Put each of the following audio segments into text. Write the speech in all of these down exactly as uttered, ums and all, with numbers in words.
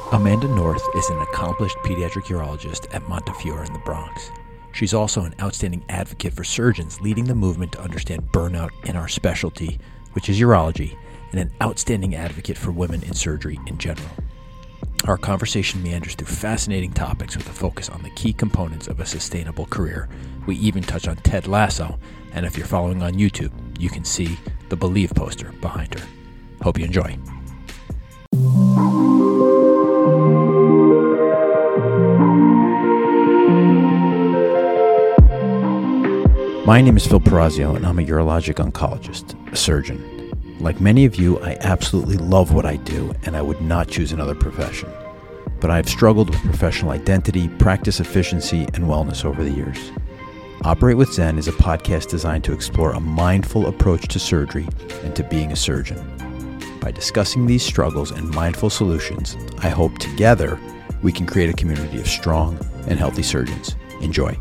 Amanda North is an accomplished pediatric urologist at Montefiore in the Bronx. She's also an outstanding advocate for surgeons leading the movement to understand burnout in our specialty, which is urology, and an outstanding advocate for women in surgery in general. Our conversation meanders through fascinating topics with a focus on the key components of a sustainable career. We even touch on Ted Lasso, and if you're following on YouTube, you can see the Believe poster behind her. Hope you enjoy. My name is Phil Perazio, and I'm a urologic oncologist, a surgeon. Like many of you, I absolutely love what I do, and I would not choose another profession. But I have struggled with professional identity, practice efficiency, and wellness over the years. Operate with Zen is a podcast designed to explore a mindful approach to surgery and to being a surgeon. By discussing these struggles and mindful solutions, I hope together we can create a community of strong and healthy surgeons. Enjoy.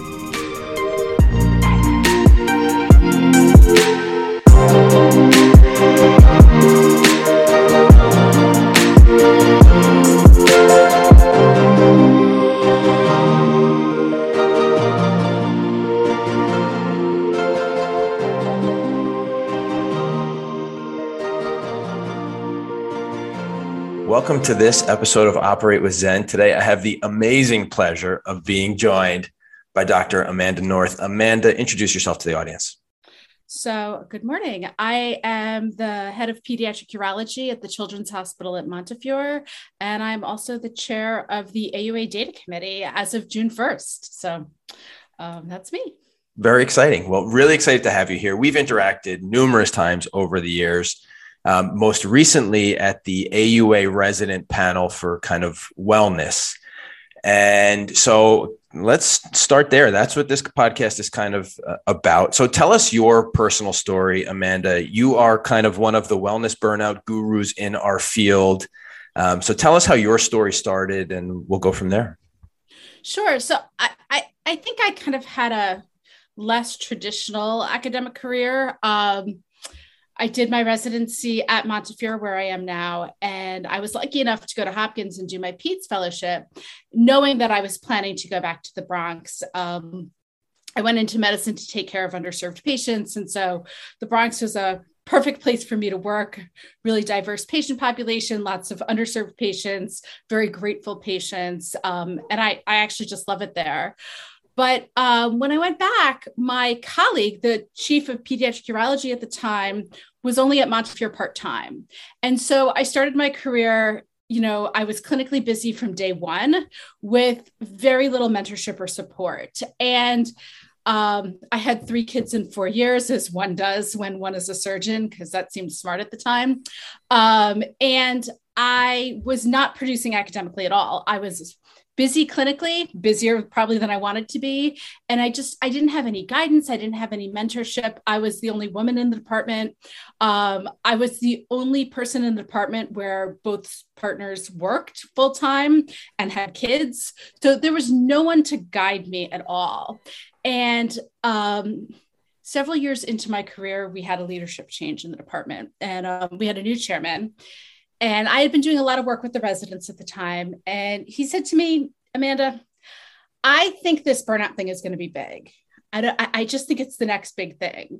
Welcome to this episode of Operate with Zen. Today, I have the amazing pleasure of being joined by Doctor Amanda North. Amanda, introduce yourself to the audience. So, good morning. I am the head of pediatric urology at the Children's Hospital at Montefiore, and I'm also the chair of the A U A Data Committee as of June first. So, um, that's me. Very exciting. Well, really excited to have you here. We've interacted numerous times over the years. Um, most recently at the A U A resident panel for kind of wellness. And so let's start there. That's what this podcast is kind of uh, about. So tell us your personal story, Amanda. You are kind of one of the wellness burnout gurus in our field. Um, so tell us how your story started and we'll go from there. Sure. So I, I, I think I kind of had a less traditional academic career. Um, I did my residency at Montefiore, where I am now, and I was lucky enough to go to Hopkins and do my Peds fellowship, knowing that I was planning to go back to the Bronx. Um, I went into medicine to take care of underserved patients, and so the Bronx was a perfect place for me to work. Really diverse patient population, lots of underserved patients, very grateful patients, um, and I, I actually just love it there. But um, when I went back, my colleague, the chief of pediatric urology at the time, was only at Montefiore part-time. And so I started my career, you know, I was clinically busy from day one with very little mentorship or support. And um, I had three kids in four years, as one does when one is a surgeon, because that seemed smart at the time. Um, and I was not producing academically at all. I was busy clinically, busier probably than I wanted to be. And I just, I didn't have any guidance. I didn't have any mentorship. I was the only woman in the department. Um, I was the only person in the department where both partners worked full-time and had kids. So there was no one to guide me at all. And um, several years into my career, we had a leadership change in the department, and um, we had a new chairman. And I had been doing a lot of work with the residents at the time. And he said to me, Amanda, I think this burnout thing is going to be big. I, don't, I just think it's the next big thing.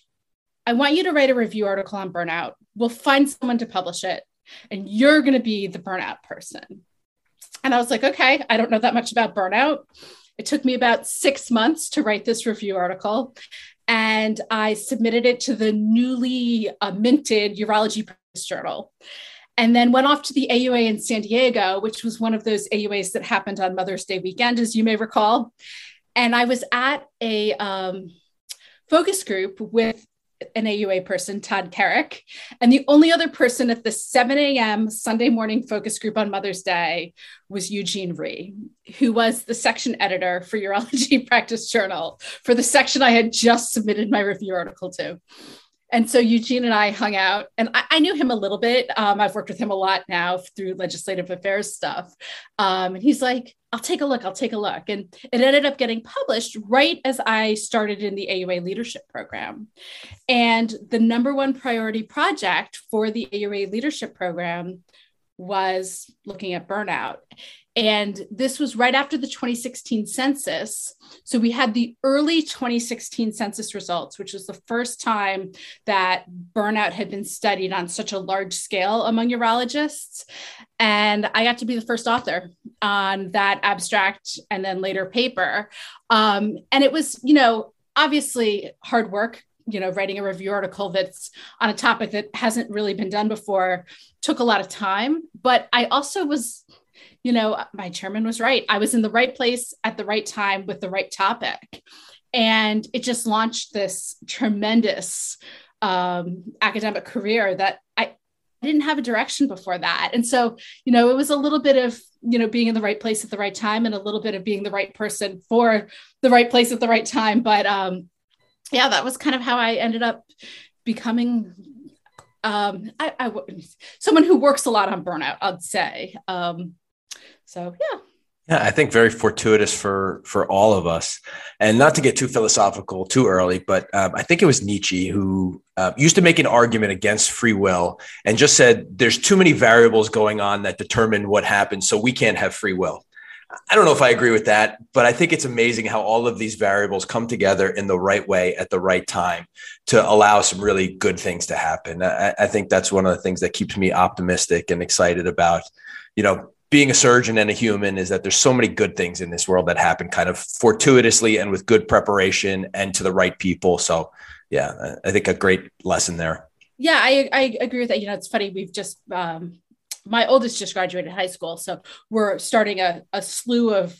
I want you to write a review article on burnout. We'll find someone to publish it, and you're going to be the burnout person. And I was like, okay, I don't know that much about burnout. It took me about six months to write this review article. And I submitted it to the newly uh, minted Urology Press Journal. And then went off to the A U A in San Diego, which was one of those A U As that happened on Mother's Day weekend, as you may recall. And I was at a um, focus group with an A U A person, Todd Carrick. And the only other person at the seven a.m. Sunday morning focus group on Mother's Day was Eugene Rhee, who was the section editor for Urology Practice Journal for the section I had just submitted my review article to. And so Eugene and I hung out, and I, I knew him a little bit. Um, I've worked with him a lot now through legislative affairs stuff. Um, and he's like, I'll take a look, I'll take a look. And it ended up getting published right as I started in the A U A leadership program. And the number one priority project for the A U A leadership program was looking at burnout. And this was right after the twenty sixteen census. So we had the early twenty sixteen census results, which was the first time that burnout had been studied on such a large scale among urologists. And I got to be the first author on that abstract and then later paper. Um, and it was, you know, obviously hard work. You know, writing a review article that's on a topic that hasn't really been done before took a lot of time. But I also was, you know, my chairman was right. I was in the right place at the right time with the right topic. And it just launched this tremendous um, academic career that I didn't have a direction before that. And so, you know, it was a little bit of, you know, being in the right place at the right time and a little bit of being the right person for the right place at the right time. But um, yeah, that was kind of how I ended up becoming um, I, I, someone who works a lot on burnout, I'd say. Um, so, yeah. Yeah, I think very fortuitous for for all of us. And not to get too philosophical too early, but um, I think it was Nietzsche who uh, used to make an argument against free will and just said there's too many variables going on that determine what happens, so we can't have free will. I don't know if I agree with that, but I think it's amazing how all of these variables come together in the right way at the right time to allow some really good things to happen. I, I think that's one of the things that keeps me optimistic and excited about, you know, being a surgeon and a human, is that there's so many good things in this world that happen kind of fortuitously and with good preparation and to the right people. So yeah, I think a great lesson there. Yeah, I, I agree with that. You know, it's funny. We've just, um, my oldest just graduated high school. So we're starting a, a slew of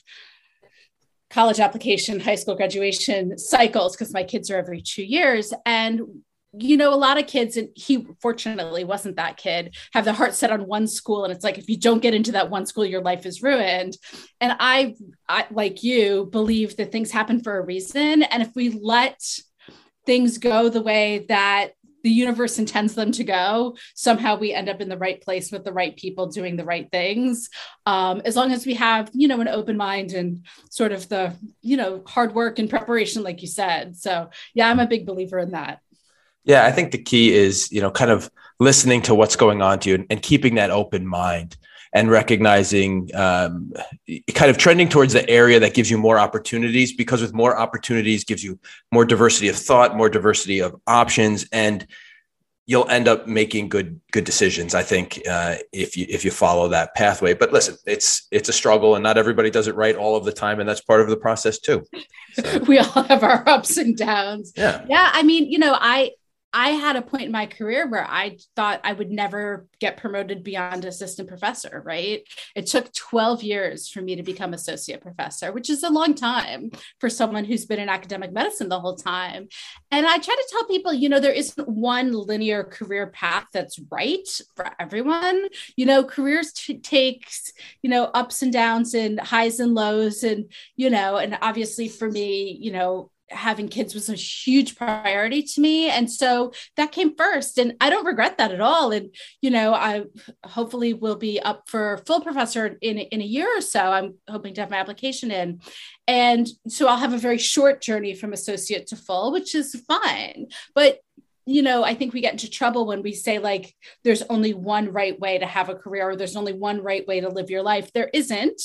college application, high school graduation cycles because my kids are every two years. And, you know, a lot of kids, and he fortunately wasn't that kid, have their heart set on one school. And it's like, if you don't get into that one school, your life is ruined. And I, I like you, believe that things happen for a reason. And if we let things go the way that the universe intends them to go, somehow we end up in the right place with the right people doing the right things. Um, as long as we have, you know, an open mind and sort of the, you know, hard work and preparation, like you said. So yeah, I'm a big believer in that. Yeah, I think the key is, you know, kind of listening to what's going on to you and, and keeping that open mind and recognizing um, kind of trending towards the area that gives you more opportunities, because with more opportunities gives you more diversity of thought, more diversity of options, and you'll end up making good good decisions, I think, uh, if you if you follow that pathway. But listen, it's it's a struggle, and not everybody does it right all of the time, and that's part of the process too. So. We all have our ups and downs. Yeah, yeah. I mean, you know, I. I had a point in my career where I thought I would never get promoted beyond assistant professor, right? It took twelve years for me to become associate professor, which is a long time for someone who's been in academic medicine the whole time. And I try to tell people, you know, there isn't one linear career path that's right for everyone. You know, careers t- takes, you know, ups and downs and highs and lows. And, you know, and obviously for me, you know, having kids was a huge priority to me. And so that came first, and I don't regret that at all. And, you know, I hopefully will be up for full professor in, in a year or so. I'm hoping to have my application in. And so I'll have a very short journey from associate to full, which is fine. But, you know, I think we get into trouble when we say like, there's only one right way to have a career, or there's only one right way to live your life. There isn't.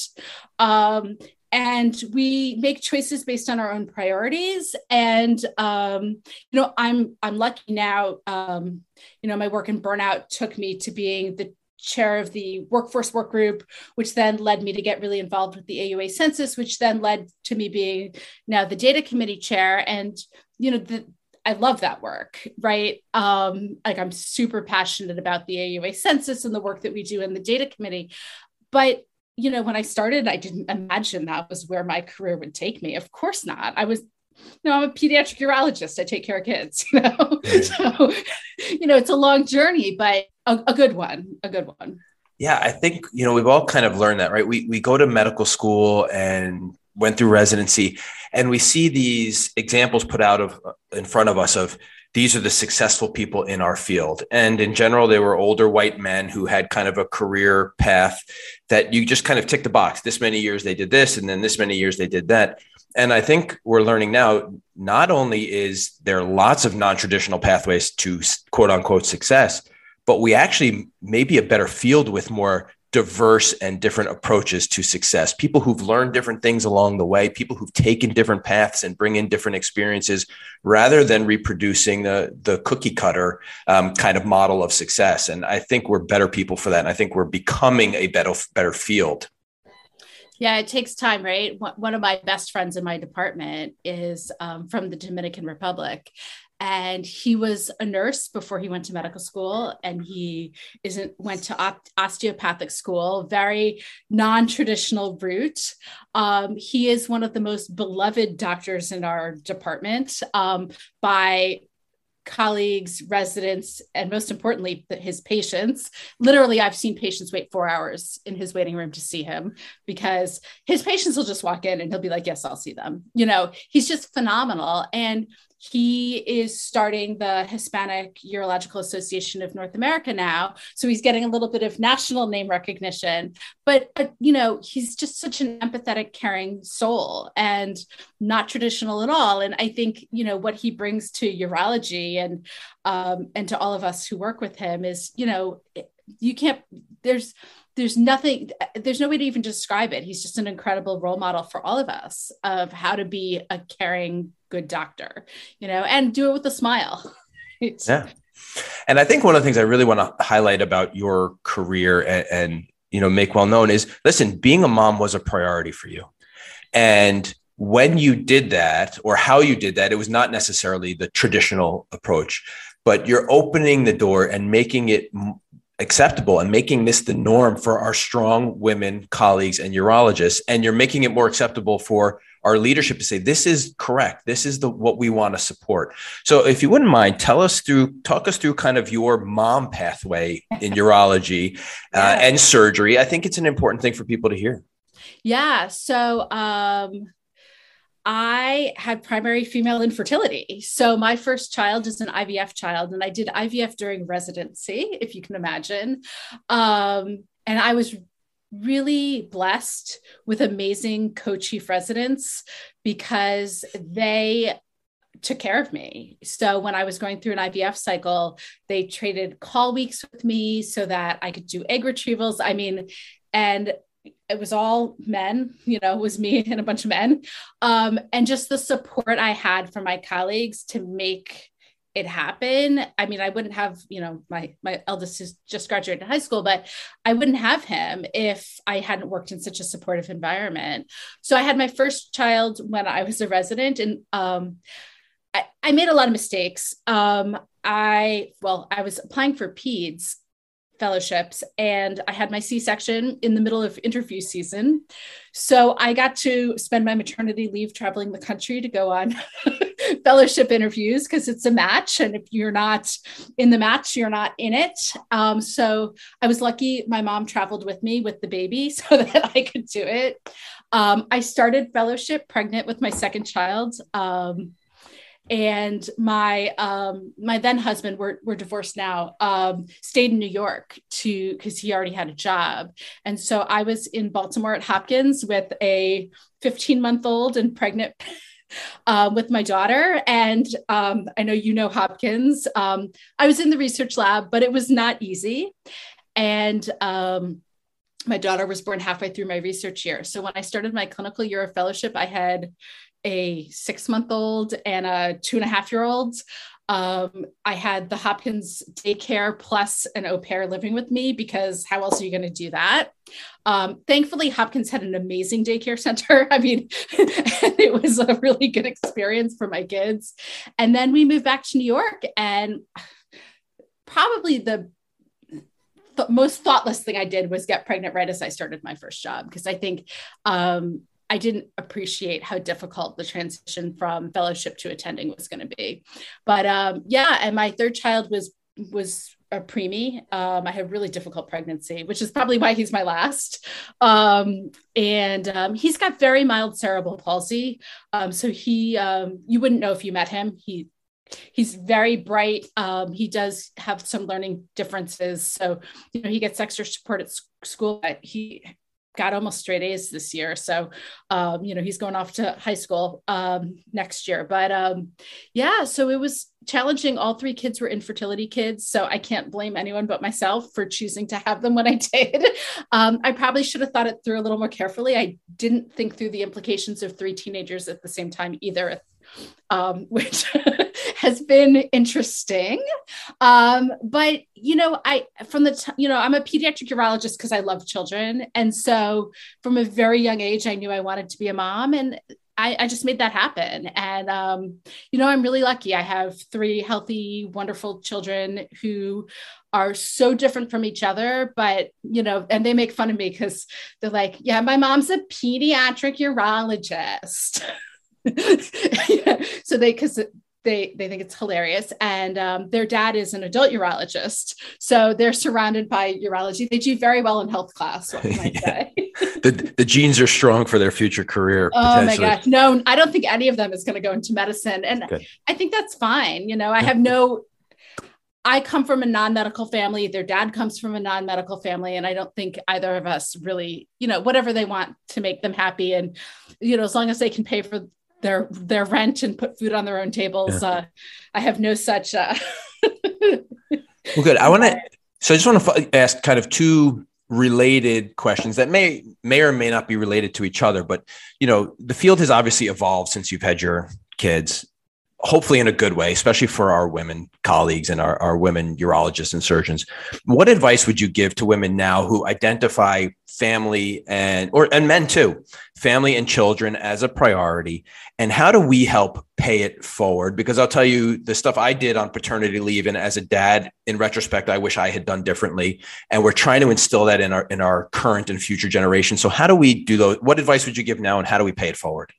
Um, And we make choices based on our own priorities. And, um, you know, I'm I'm lucky now, um, you know, my work in burnout took me to being the chair of the workforce work group, which then led me to get really involved with the A U A census, which then led to me being now the data committee chair. And, you know, the, I love that work, right? Um, like I'm super passionate about the A U A census and the work that we do in the data committee. But you know, when I started, I didn't imagine that was where my career would take me. Of course not. I was, you know, I'm a pediatric urologist. I take care of kids, you know, so, you know, it's a long journey, but a, a good one, a good one. Yeah, I think, you know, we've all kind of learned that, right? We we go to medical school and went through residency, and we see these examples put out of in front of us of these are the successful people in our field. And in general, they were older white men who had kind of a career path that you just kind of tick the box. This many years they did this, and then this many years they did that. And I think we're learning now, not only is there lots of non-traditional pathways to quote unquote success, but we actually may be a better field with more diverse and different approaches to success. People who've learned different things along the way, people who've taken different paths and bring in different experiences, rather than reproducing the, the cookie cutter um, kind of model of success. And I think we're better people for that. And I think we're becoming a better, better field. Yeah, it takes time, right? One of my best friends in my department is um, from the Dominican Republic. And he was a nurse before he went to medical school, and he isn't went to op- osteopathic school, very non-traditional route. Um, he is one of the most beloved doctors in our department um, by colleagues, residents, and most importantly, his patients. Literally, I've seen patients wait four hours in his waiting room to see him, because his patients will just walk in and he'll be like, yes, I'll see them. You know, he's just phenomenal. And he is starting the Hispanic Urological Association of North America now. So he's getting a little bit of national name recognition, but, but you know, he's just such an empathetic, caring soul and not traditional at all. And I think, you know, what he brings to urology and, um, and to all of us who work with him is, you know, you can't, there's, there's nothing, there's no way to even describe it. He's just an incredible role model for all of us of how to be a caring, good doctor, you know, and do it with a smile. Yeah. And I think one of the things I really want to highlight about your career and, and, you know, make well known is, listen, being a mom was a priority for you. And when you did that, or how you did that, it was not necessarily the traditional approach, but you're opening the door and making it acceptable and making this the norm for our strong women colleagues and urologists. And you're making it more acceptable for our leadership to say, this is correct. This is the what we want to support. So if you wouldn't mind, tell us through, talk us through kind of your mom pathway in urology uh, yeah. and surgery. I think it's an important thing for people to hear. Yeah. So um, I had primary female infertility. So my first child is an I V F child, and I did I V F during residency, if you can imagine. Um, and I was really blessed with amazing co-chief residents because they took care of me. So when I was going through an I V F cycle, they traded call weeks with me so that I could do egg retrievals. I mean, and it was all men, you know, it was me and a bunch of men. Um, and just the support I had from my colleagues to make it happen. I mean, I wouldn't have, you know, my, my eldest is just graduated high school, but I wouldn't have him if I hadn't worked in such a supportive environment. So I had my first child when I was a resident, and um, I, I made a lot of mistakes. Um, I, well, I was applying for peds fellowships, and I had my C-section in the middle of interview season. So I got to spend my maternity leave traveling the country to go on fellowship interviews, because it's a match. And if you're not in the match, you're not in it. Um, so I was lucky my mom traveled with me with the baby so that I could do it. Um, I started fellowship pregnant with my second child. Um, And my um, my then husband, we're, we're divorced now, um, stayed in New York to because he already had a job. And so I was in Baltimore at Hopkins with a fifteen month old and pregnant uh, with my daughter. And um, I know you know Hopkins. Um, I was in the research lab, but it was not easy. And um, my daughter was born halfway through my research year. So when I started my clinical year of fellowship, I had a six month old and a two and a half year old. Um, I had the Hopkins daycare plus an au pair living with me, because how else are you going to do that? Um, thankfully, Hopkins had an amazing daycare center. I mean, it was a really good experience for my kids. And then we moved back to New York, and probably the th- most thoughtless thing I did was get pregnant right as I started my first job, because I think um, I didn't appreciate how difficult the transition from fellowship to attending was going to be. But um, yeah, and my third child was was a preemie. Um, I had a really difficult pregnancy, which is probably why he's my last. Um, and um, he's got very mild cerebral palsy. Um, so he, um, you wouldn't know if you met him. He He's very bright. Um, he does have some learning differences. So, you know, he gets extra support at school, but he got almost straight A's this year. So, um, you know, he's going off to high school um, next year. But um, yeah, so it was challenging. All three kids were infertility kids. So I can't blame anyone but myself for choosing to have them when I did. Um, I probably should have thought it through a little more carefully. I didn't think through the implications of three teenagers at the same time either, um, which has been interesting. Um, but, you know, I, from the, t- you know, I'm a pediatric urologist because I love children. And so from a very young age, I knew I wanted to be a mom, and I, I just made that happen. And, um, you know, I'm really lucky. I have three healthy, wonderful children who are so different from each other, but, you know, and they make fun of me because they're like, yeah, my mom's a pediatric urologist. Yeah. So they, cause they, they think it's hilarious. And um, their dad is an adult urologist. So they're surrounded by urology. They do very well in health class, what can I Yeah. say? the, the genes are strong for their future career. Oh my gosh. No, I don't think any of them is going to go into medicine. And Good. I think that's fine. You know, I have no, I come from a non-medical family. Their dad comes from a non-medical family. And I don't think either of us really, you know, whatever they want to make them happy. And, you know, as long as they can pay for their, their rent and put food on their own tables, yeah. uh, I have no such. Uh... well, good. I want to, so I just want to ask kind of two related questions that may, may or may not be related to each other, but, you know, the field has obviously evolved since you've had your kids, hopefully in a good way, especially for our women colleagues and our, our women urologists and surgeons. What advice would you give to women now who identify family and, or, and men too, family and children as a priority? And how do we help pay it forward? Because I'll tell you, the stuff I did on paternity leave, and as a dad, in retrospect, I wish I had done differently. And we're trying to instill that in our, in our current and future generations. So how do we do those? What advice would you give now, and how do we pay it forward?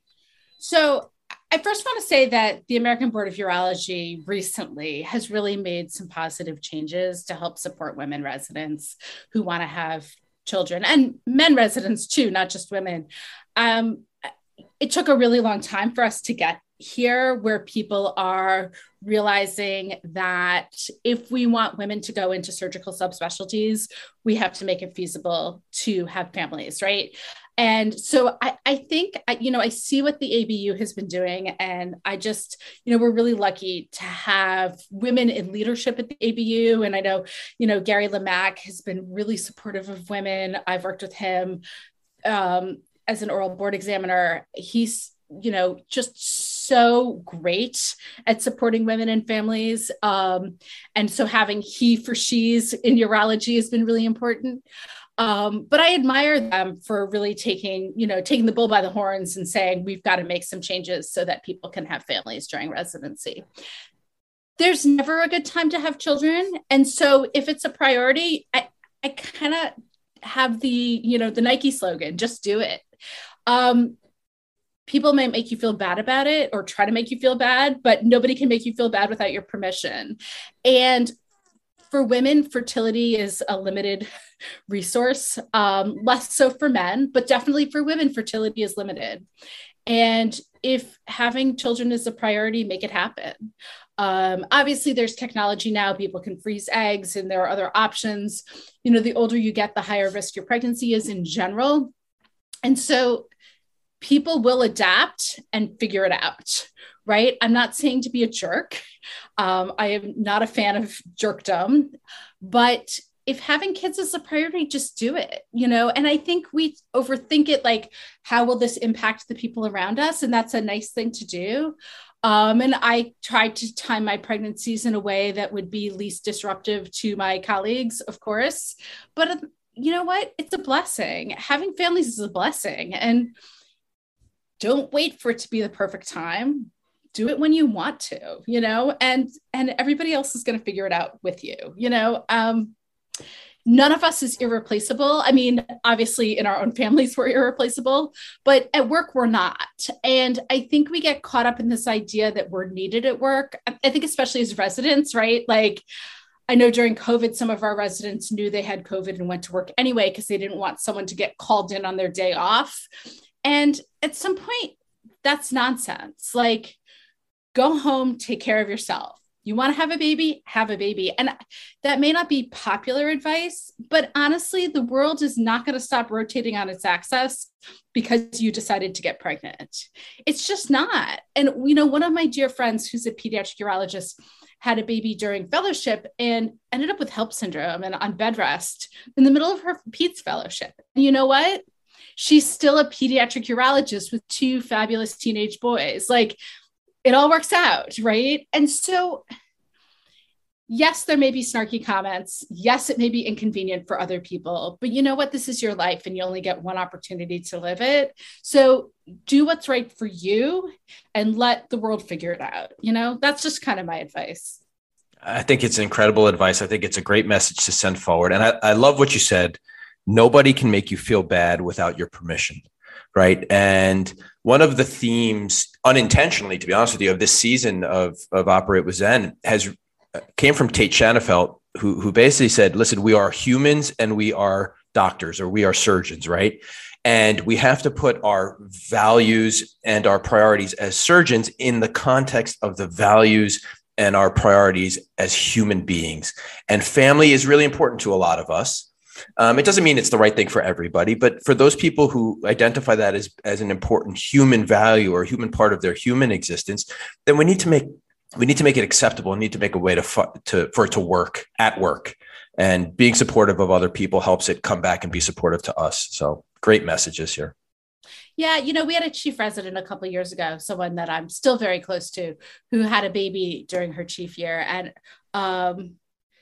So I first want to say that the American Board of Urology recently has really made some positive changes to help support women residents who want to have children, and men residents too, not just women. Um, it took a really long time for us to get here, where people are realizing that if we want women to go into surgical subspecialties, we have to make it feasible to have families, right? And so I, I think, you know, I see what the A B U has been doing, and I just, you know, we're really lucky to have women in leadership at the A B U. And I know, you know, Gary Lemack has been really supportive of women. I've worked with him um, as an oral board examiner. He's, you know, just so great at supporting women and families. Um, and so having he for she's in urology has been really important. Um, but I admire them for really taking, you know, taking the bull by the horns and saying, we've got to make some changes so that people can have families during residency. There's never a good time to have children. And so if it's a priority, I, I kind of have the, you know, the Nike slogan, just do it. Um, people may make you feel bad about it or try to make you feel bad, but nobody can make you feel bad without your permission. And for women, fertility is a limited resource, um, less so for men, but definitely for women, fertility is limited. And if having children is a priority, make it happen. Um, obviously, there's technology now. People can freeze eggs, and there are other options. You know, the older you get, the higher risk your pregnancy is in general. And so people will adapt and figure it out, right? I'm not saying to be a jerk. Um, I am not a fan of jerkdom, but if having kids is a priority, just do it, you know? And I think we overthink it, like, how will this impact the people around us? And that's a nice thing to do. Um, and I tried to time my pregnancies in a way that would be least disruptive to my colleagues, of course. But you know what? It's a blessing. Having families is a blessing. And don't wait for it to be the perfect time. Do it when you want to, you know, and, and everybody else is going to figure it out with you, you know. Um, none of us is irreplaceable. I mean, obviously in our own families, we're irreplaceable, but at work, we're not. And I think we get caught up in this idea that we're needed at work. I think especially as residents, right? Like, I know during COVID, some of our residents knew they had COVID and went to work anyway, because they didn't want someone to get called in on their day off. And at some point, that's nonsense. Like, go home, take care of yourself. You want to have a baby, have a baby. And that may not be popular advice, but honestly, the world is not going to stop rotating on its axis because you decided to get pregnant. It's just not. And, you know, one of my dear friends who's a pediatric urologist had a baby during fellowship and ended up with HELLP syndrome and on bed rest in the middle of her peds fellowship. And you know what? She's still a pediatric urologist with two fabulous teenage boys. Like, it all works out, right? And so, yes, there may be snarky comments. Yes, it may be inconvenient for other people, but you know what? This is your life and you only get one opportunity to live it. So do what's right for you and let the world figure it out. You know, that's just kind of my advice. I think it's incredible advice. I think it's a great message to send forward. And I, I love what you said. Nobody can make you feel bad without your permission. Right. And one of the themes, unintentionally, to be honest with you, of this season of, of Operate with Zen has came from Tate Shanafelt, who, who basically said, listen, we are humans and we are doctors, or we are surgeons. Right. And we have to put our values and our priorities as surgeons in the context of the values and our priorities as human beings. And family is really important to a lot of us. Um, it doesn't mean it's the right thing for everybody, but for those people who identify that as, as an important human value or human part of their human existence, then we need to make we need to make it acceptable and need to make a way to, fu- to for it to work at work. And being supportive of other people helps it come back and be supportive to us. So great messages here. Yeah, you know, we had a chief resident a couple of years ago, someone that I'm still very close to, who had a baby during her chief year, and um,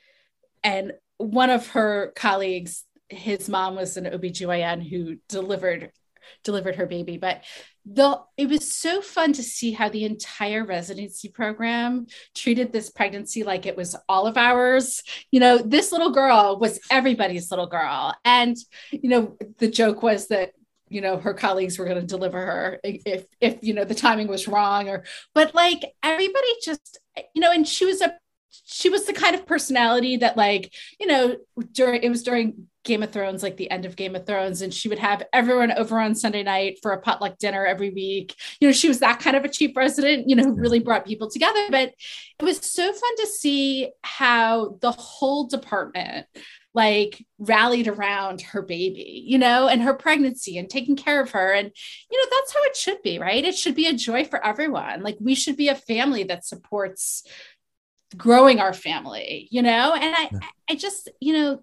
and. one of her colleagues, his mom was an O B G Y N who delivered delivered her baby. But the it was so fun to see how the entire residency program treated this pregnancy like it was all of ours. You know, this little girl was everybody's little girl. And, you know, the joke was that, you know, her colleagues were going to deliver her if, if, you know, the timing was wrong, or, but like everybody just, you know, and she was a she was the kind of personality that, like, you know, during, it was during Game of Thrones, like the end of Game of Thrones, and she would have everyone over on Sunday night for a potluck dinner every week. You know, she was that kind of a chief resident, you know, who really brought people together. But it was so fun to see how the whole department like rallied around her baby, you know, and her pregnancy and taking care of her. And, you know, that's how it should be, right? It should be a joy for everyone. Like, we should be a family that supports growing our family, you know? And I, yeah. I just, you know,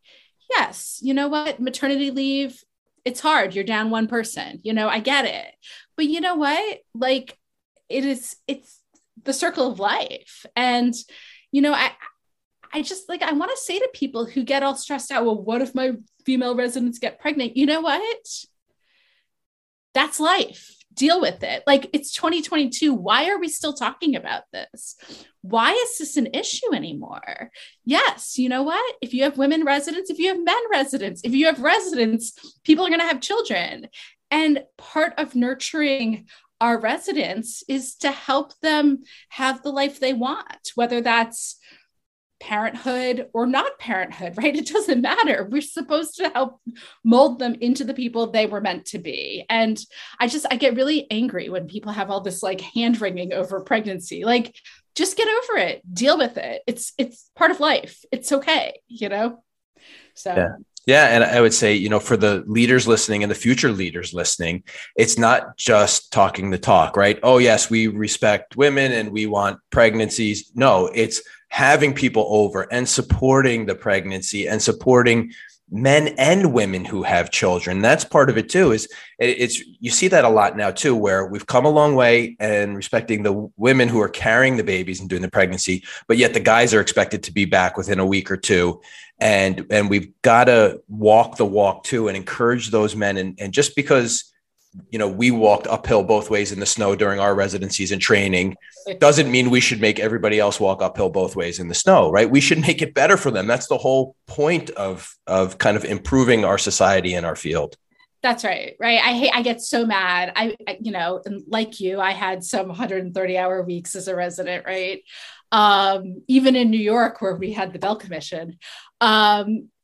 yes, you know what? Maternity leave, it's hard. You're down one person, you know, I get it. But you know what? Like, it is, it's the circle of life. And, you know, I, I just like, I want to say to people who get all stressed out, well, what if my female residents get pregnant? You know what? That's life. Deal with it. Like, it's twenty twenty-two. Why are we still talking about this? Why is this an issue anymore? Yes. You know what? If you have women residents, if you have men residents, if you have residents, people are going to have children. And part of nurturing our residents is to help them have the life they want, whether that's parenthood or not parenthood, right? It doesn't matter. We're supposed to help mold them into the people they were meant to be. And I just, I get really angry when people have all this like hand wringing over pregnancy. Like, just get over it, deal with it. It's, it's part of life. It's okay, you know? So. Yeah. Yeah. And I would say, you know, for the leaders listening and the future leaders listening, it's not just talking the talk, right? Oh, yes, we respect women and we want pregnancies. No, it's having people over and supporting the pregnancy and supporting men and women who have children. That's part of it too, is it's, you see that a lot now too, where we've come a long way and respecting the women who are carrying the babies and doing the pregnancy, but yet the guys are expected to be back within a week or two. And, and we've got to walk the walk too and encourage those men. And, and just because, you know, we walked uphill both ways in the snow during our residencies and training doesn't mean we should make everybody else walk uphill both ways in the snow, right? We should make it better for them. That's the whole point of, of kind of improving our society and our field. That's right. Right. I hate, I get so mad. I, I you know, and like you, I had some one hundred thirty hour weeks as a resident, right? Um, even in New York, where we had the Bell Commission. Um,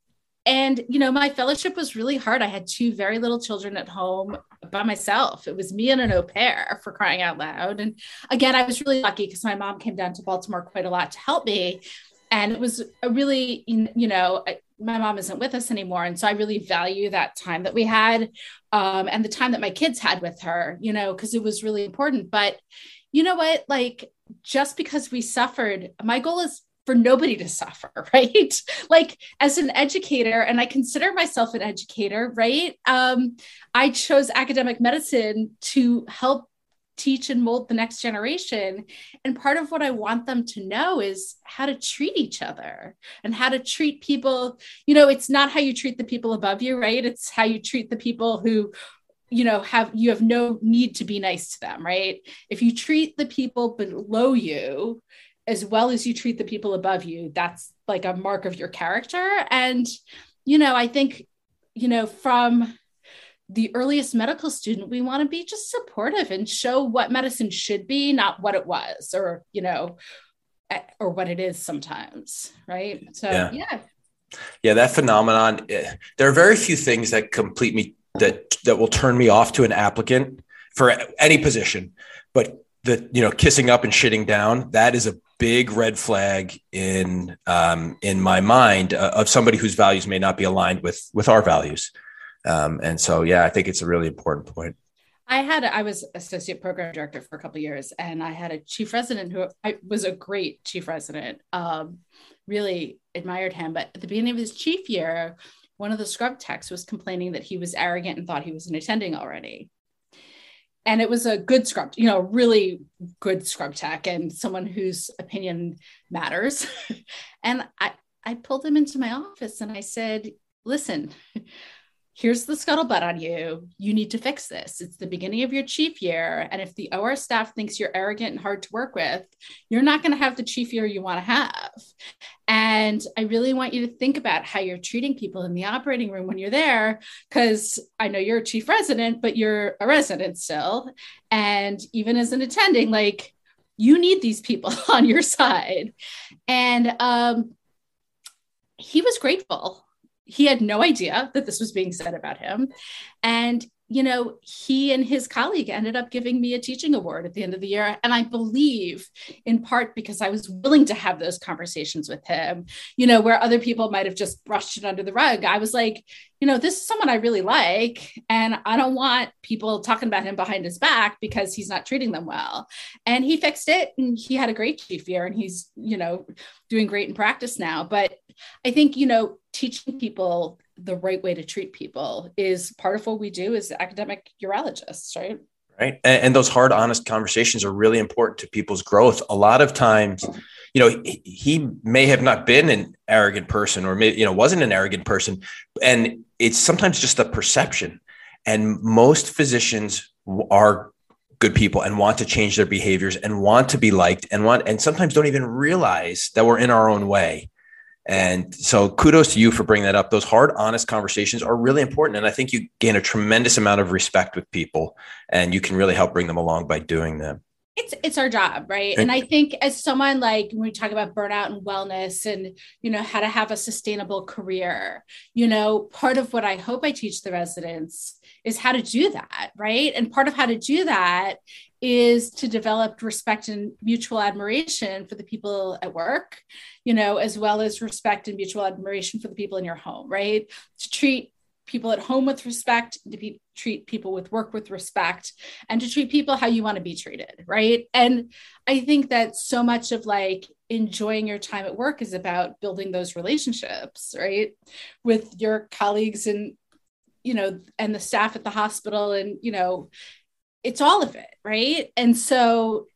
and, you know, my fellowship was really hard. I had two very little children at home by myself. It was me and an au pair, for crying out loud. And again, I was really lucky because my mom came down to Baltimore quite a lot to help me. And it was a really, you know, my mom isn't with us anymore. And so I really value that time that we had um, and the time that my kids had with her, you know, because it was really important. But you know what, like, just because we suffered, my goal is for nobody to suffer, right? Like, as an educator, and I consider myself an educator, right? Um, I chose academic medicine to help teach and mold the next generation. And part of what I want them to know is how to treat each other and how to treat people. You know, it's not how you treat the people above you, right? It's how you treat the people who, you know, have, you have no need to be nice to them, right? If you treat the people below you as well as you treat the people above you, that's like a mark of your character. And, you know, I think, you know, from the earliest medical student, we want to be just supportive and show what medicine should be, not what it was, or, you know, or what it is sometimes. Right. So, yeah. Yeah, yeah that phenomenon, there are very few things that complete me, that, that will turn me off to an applicant for any position, but the, you know, kissing up and shitting down, that is a big red flag in, um, in my mind uh, of somebody whose values may not be aligned with, with our values. Um, and so, yeah, I think it's a really important point. I had, I was associate program director for a couple of years, and I had a chief resident who I, was a great chief resident, um, really admired him. But at the beginning of his chief year, one of the scrub techs was complaining that he was arrogant and thought he was an attending already. And it was a good scrub, you know, really good scrub tech and someone whose opinion matters. And I, I pulled him into my office and I said, listen, here's the scuttlebutt on you. You need to fix this. It's the beginning of your chief year. And if the O R staff thinks you're arrogant and hard to work with, you're not going to have the chief year you want to have. And I really want you to think about how you're treating people in the operating room when you're there, because I know you're a chief resident, but you're a resident still. And even as an attending, like, you need these people on your side. And um, he was grateful. He had no idea that this was being said about him. And, you know, he and his colleague ended up giving me a teaching award at the end of the year. And I believe in part because I was willing to have those conversations with him, you know, where other people might have just brushed it under the rug. I was like, you know, this is someone I really like, and I don't want people talking about him behind his back because he's not treating them well. And he fixed it, and he had a great chief year, and he's, you know, doing great in practice now. But I think, you know, teaching people the right way to treat people is part of what we do as academic urologists, right? Right. And, and those hard, honest conversations are really important to people's growth. A lot of times, you know, he, he may have not been an arrogant person, or maybe, you know, wasn't an arrogant person. And it's sometimes just a perception. And most physicians are good people and want to change their behaviors and want to be liked and want, and sometimes don't even realize that we're in our own way. And so kudos to you for bringing that up. Those hard, honest conversations are really important. And I think you gain a tremendous amount of respect with people, and you can really help bring them along by doing them. It's it's our job, right? And I think as someone, like, when we talk about burnout and wellness and, you know, how to have a sustainable career, you know, part of what I hope I teach the residents is how to do that, right? And part of how to do that is to develop respect and mutual admiration for the people at work, you know, as well as respect and mutual admiration for the people in your home, right? To treat people at home with respect, to be, treat people with work with respect, and to treat people how you want to be treated, right? And I think that so much of, like, enjoying your time at work is about building those relationships, right, with your colleagues and, you know, and the staff at the hospital, and, you know, it's all of it, right? And so,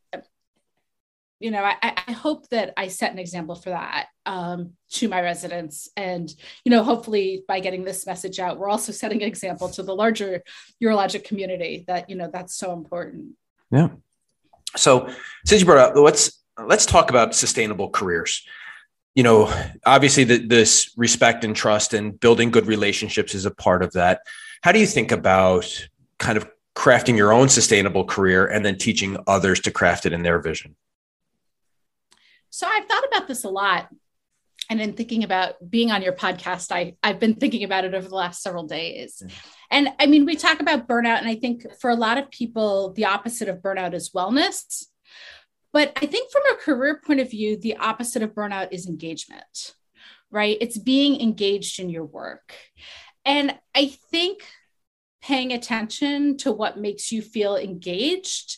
you know, I, I hope that I set an example for that um, to my residents. And, you know, hopefully by getting this message out, we're also setting an example to the larger urologic community that, you know, that's so important. Yeah. So since you brought up, let's, let's talk about sustainable careers. You know, obviously the, this respect and trust and building good relationships is a part of that. How do you think about kind of crafting your own sustainable career and then teaching others to craft it in their vision? So I've thought about this a lot. and in thinking about being on your podcast, I, I've been thinking about it over the last several days. Mm. And I mean, we talk about burnout, and I think for a lot of people, the opposite of burnout is wellness. But I think from a career point of view, the opposite of burnout is engagement, right? It's being engaged in your work. And I think paying attention to what makes you feel engaged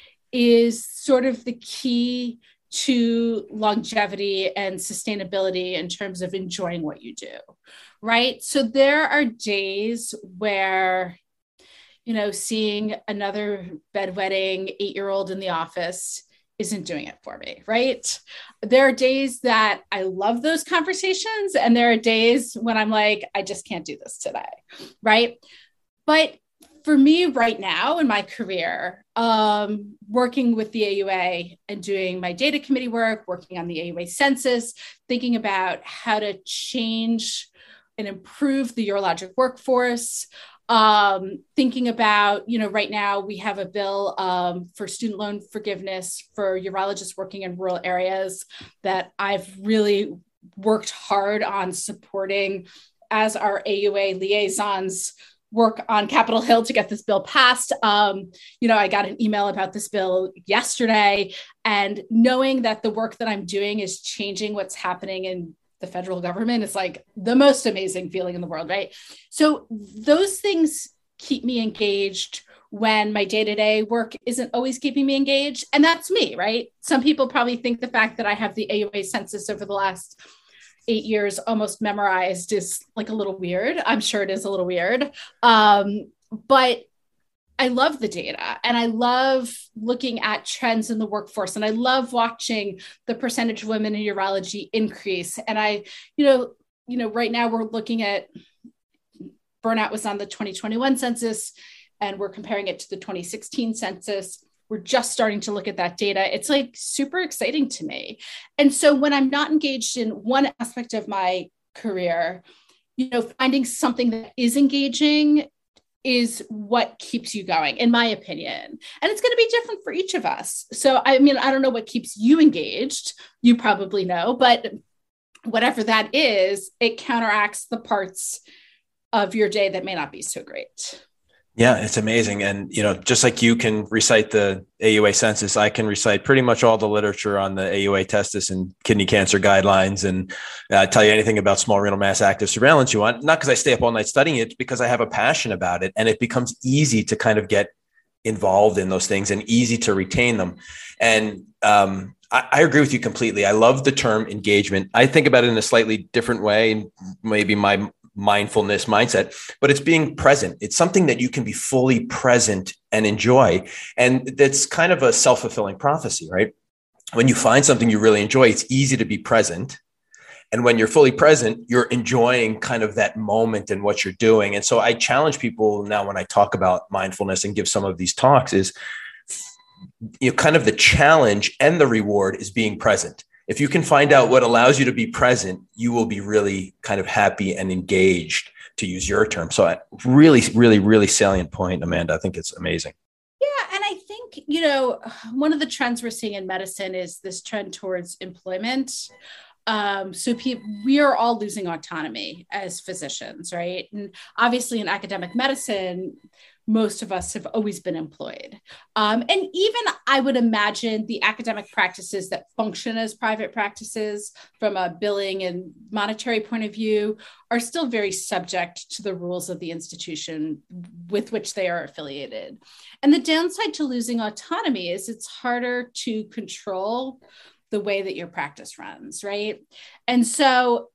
is sort of the key to longevity and sustainability in terms of enjoying what you do, right? So there are days where, you know, seeing another bedwetting eight-year-old in the office isn't doing it for me, right? There are days that I love those conversations, and there are days when I'm like, I just can't do this today, right? But for me right now in my career, um, working with the A U A and doing my data committee work, working on the A U A census, thinking about how to change and improve the urologic workforce, um, thinking about, you know, right now we have a bill um, for student loan forgiveness for urologists working in rural areas that I've really worked hard on supporting as our A U A liaisons work on Capitol Hill to get this bill passed. Um, you know, I got an email about this bill yesterday, and knowing that the work that I'm doing is changing what's happening in the federal government is like the most amazing feeling in the world, right? So those things keep me engaged when my day-to-day work isn't always keeping me engaged. And that's me, right? Some people probably think the fact that I have the A U A census over the last eight years almost memorized is like a little weird. I'm sure it is a little weird. Um, but I love the data, and I love looking at trends in the workforce, and I love watching the percentage of women in urology increase. And I, you know, you know, right now we're looking at burnout was on the twenty twenty-one census, and we're comparing it to the twenty sixteen census. We're just starting to look at that data. It's like super exciting to me. And so when I'm not engaged in one aspect of my career, you know, finding something that is engaging is what keeps you going, in my opinion. And it's going to be different for each of us. So, I mean, I don't know what keeps you engaged. You probably know, but whatever that is, it counteracts the parts of your day that may not be so great. Yeah, it's amazing. And, you know, just like you can recite the A U A census, I can recite pretty much all the literature on the A U A testis and kidney cancer guidelines, and uh, tell you anything about small renal mass active surveillance you want. Not because I stay up all night studying it, because I have a passion about it, and it becomes easy to kind of get involved in those things and easy to retain them. And um, I, I agree with you completely. I love the term engagement. I think about it in a slightly different way, maybe my mindfulness mindset, but it's being present. It's something that you can be fully present and enjoy. And that's kind of a self-fulfilling prophecy, right? When you find something you really enjoy, it's easy to be present. And when you're fully present, you're enjoying kind of that moment and what you're doing. And so I challenge people now when I talk about mindfulness and give some of these talks is, you know, kind of the challenge and the reward is being present. If you can find out what allows you to be present, you will be really kind of happy and engaged, to use your term. So I really, really, really salient point, Amanda. I think it's amazing. Yeah. And I think, you know, one of the trends we're seeing in medicine is this trend towards employment. Um, so pe- we are all losing autonomy as physicians, right? And obviously in academic medicine, most of us have always been employed. Um, and even I would imagine the academic practices that function as private practices from a billing and monetary point of view are still very subject to the rules of the institution with which they are affiliated. And the downside to losing autonomy is it's harder to control the way that your practice runs, right? And so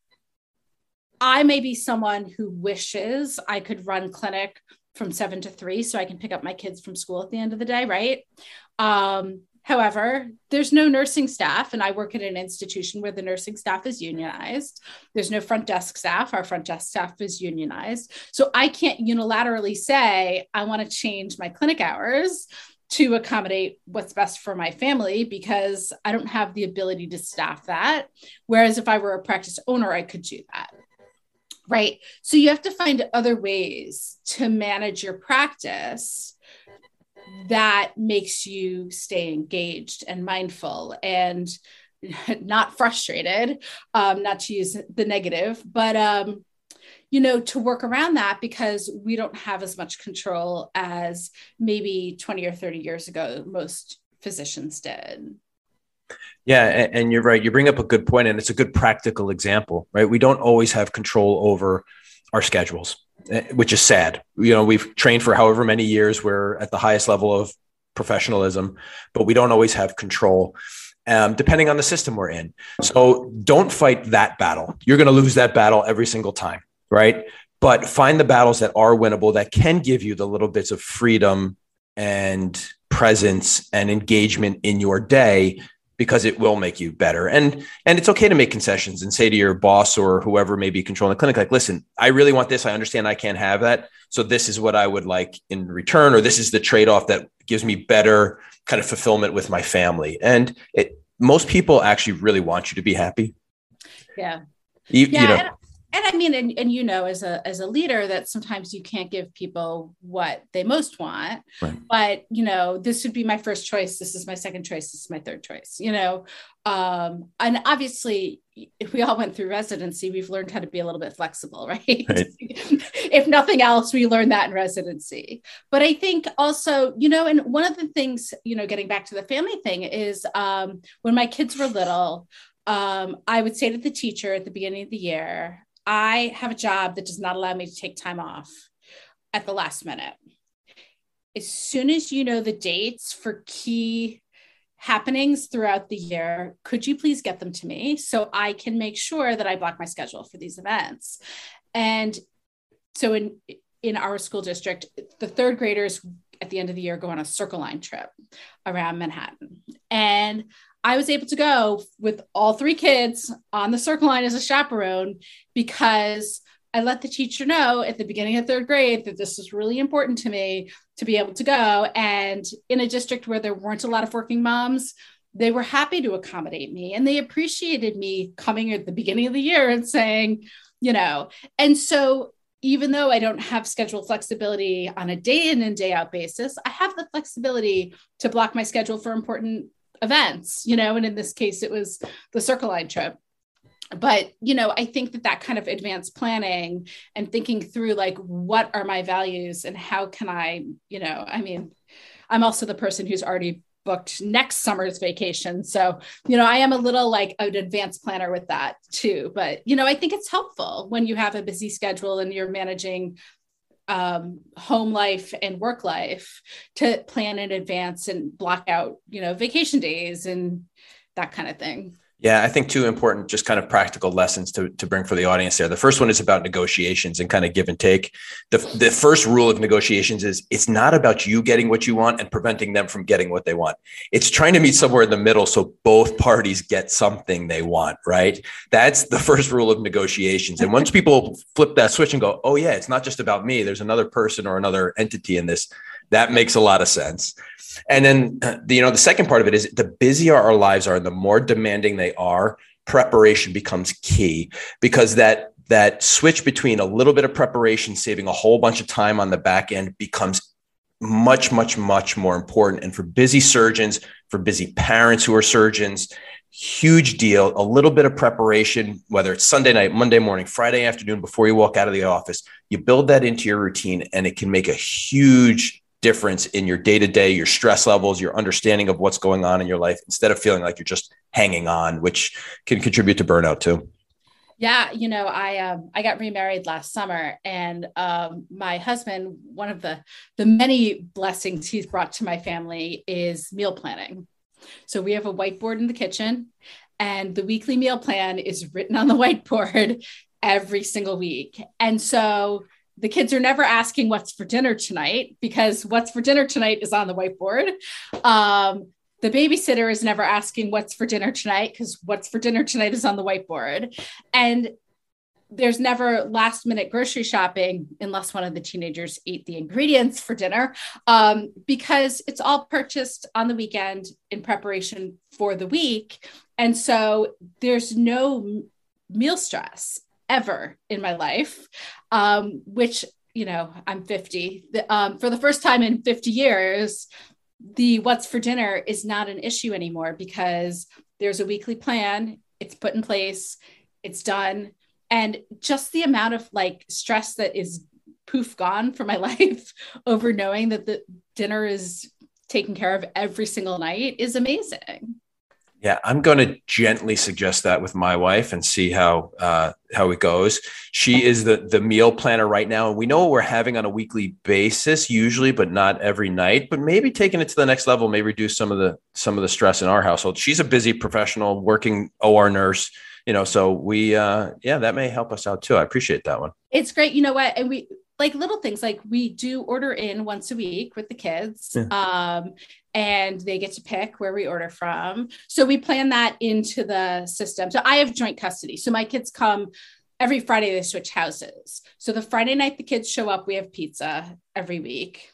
I may be someone who wishes I could run clinic from seven to three so I can pick up my kids from school at the end of the day, right? Um, however, there's no nursing staff, and I work at an institution where the nursing staff is unionized. There's no front desk staff. Our front desk staff is unionized. So I can't unilaterally say, I want to change my clinic hours to accommodate what's best for my family, because I don't have the ability to staff that. Whereas if I were a practice owner, I could do that. Right. So you have to find other ways to manage your practice that makes you stay engaged and mindful. And not frustrated, um, not to use the negative, but, um, you know, to work around that because we don't have as much control as maybe twenty or thirty years ago, most physicians did. Yeah. And, and you're right. You bring up a good point, and it's a good practical example, right? We don't always have control over our schedules, which is sad. You know, we've trained for however many years. We're at the highest level of professionalism, but we don't always have control. Um, depending on the system we're in. So don't fight that battle. You're going to lose that battle every single time, right? But find the battles that are winnable, that can give you the little bits of freedom and presence and engagement in your day, because it will make you better. And, and it's okay to make concessions and say to your boss or whoever may be controlling the clinic, like, listen, I really want this. I understand I can't have that. So this is what I would like in return, or this is the trade-off that gives me better kind of fulfillment with my family. And it, most people actually really want you to be happy. Yeah. You, yeah. You know, and, and I mean, and, and, you know, as a, as a leader, that sometimes you can't give people what they most want, right. But, you know, this would be my first choice. This is my second choice. This is my third choice, you know? Um, and obviously if we all went through residency, we've learned how to be a little bit flexible, right? right. If nothing else, we learned that in residency. But I think also, you know, and one of the things, you know, getting back to the family thing is um, when my kids were little, um, I would say to the teacher at the beginning of the year, I have a job that does not allow me to take time off at the last minute. As soon as you know the dates for key happenings throughout the year, could you please get them to me so I can make sure that I block my schedule for these events? And so in, in our school district, the third graders at the end of the year go on a Circle Line trip around Manhattan. And I was able to go with all three kids on the Circle Line as a chaperone because I let the teacher know at the beginning of third grade that this was really important to me to be able to go. And in a district where there weren't a lot of working moms, they were happy to accommodate me. And they appreciated me coming at the beginning of the year and saying, you know, and so even though I don't have schedule flexibility on a day in and day out basis, I have the flexibility to block my schedule for important events, you know, and in this case, it was the Circle Line trip. But, you know, I think that that kind of advanced planning and thinking through, like, what are my values and how can I, you know, I mean, I'm also the person who's already booked next summer's vacation. So, you know, I am a little like an advanced planner with that too. But, you know, I think it's helpful when you have a busy schedule and you're managing um, home life and work life to plan in advance and block out, you know, vacation days and that kind of thing. Yeah, I think two important, just kind of practical lessons to, to bring for the audience there. The first one is about negotiations and kind of give and take. The, the first rule of negotiations is it's not about you getting what you want and preventing them from getting what they want. It's trying to meet somewhere in the middle so both parties get something they want, right? That's the first rule of negotiations. And once people flip that switch and go, oh yeah, it's not just about me, there's another person or another entity in this, that makes a lot of sense. And then, the, you know, the second part of it is the busier our lives are and the more demanding they are, preparation becomes key, because that that switch between a little bit of preparation, saving a whole bunch of time on the back end becomes much, much, much more important. And for busy surgeons, for busy parents who are surgeons, huge deal. A little bit of preparation, whether it's Sunday night, Monday morning, Friday afternoon, before you walk out of the office, you build that into your routine and it can make a huge difference in your day-to-day, your stress levels, your understanding of what's going on in your life, instead of feeling like you're just hanging on, which can contribute to burnout too. Yeah. You know, I, um, I got remarried last summer, and um, my husband, one of the, the many blessings he's brought to my family is meal planning. So we have a whiteboard in the kitchen, and the weekly meal plan is written on the whiteboard every single week. And so the kids are never asking what's for dinner tonight, because what's for dinner tonight is on the whiteboard. Um, the babysitter is never asking what's for dinner tonight, because what's for dinner tonight is on the whiteboard. And there's never last minute grocery shopping unless one of the teenagers ate the ingredients for dinner, um, because it's all purchased on the weekend in preparation for the week. And so there's no meal stress ever in my life, um, which, you know, I'm fifty. The, um, for the first time in fifty years, the what's for dinner is not an issue anymore, because there's a weekly plan, it's put in place, it's done. And just the amount of like stress that is poof gone from my life over knowing that the dinner is taken care of every single night is amazing. Yeah, I'm going to gently suggest that with my wife and see how uh, how it goes. She is the the meal planner right now, and we know what we're having on a weekly basis, usually, but not every night. But maybe taking it to the next level may reduce some of the some of the stress in our household. She's a busy professional, working O R nurse, you know. So we, uh, yeah, that may help us out too. I appreciate that one. It's great, you know what, and we. Like little things, like we do order in once a week with the kids, yeah. um, and they get to pick where we order from. So we plan that into the system. So I have joint custody. So my kids come every Friday, they switch houses. So the Friday night the kids show up, we have pizza every week.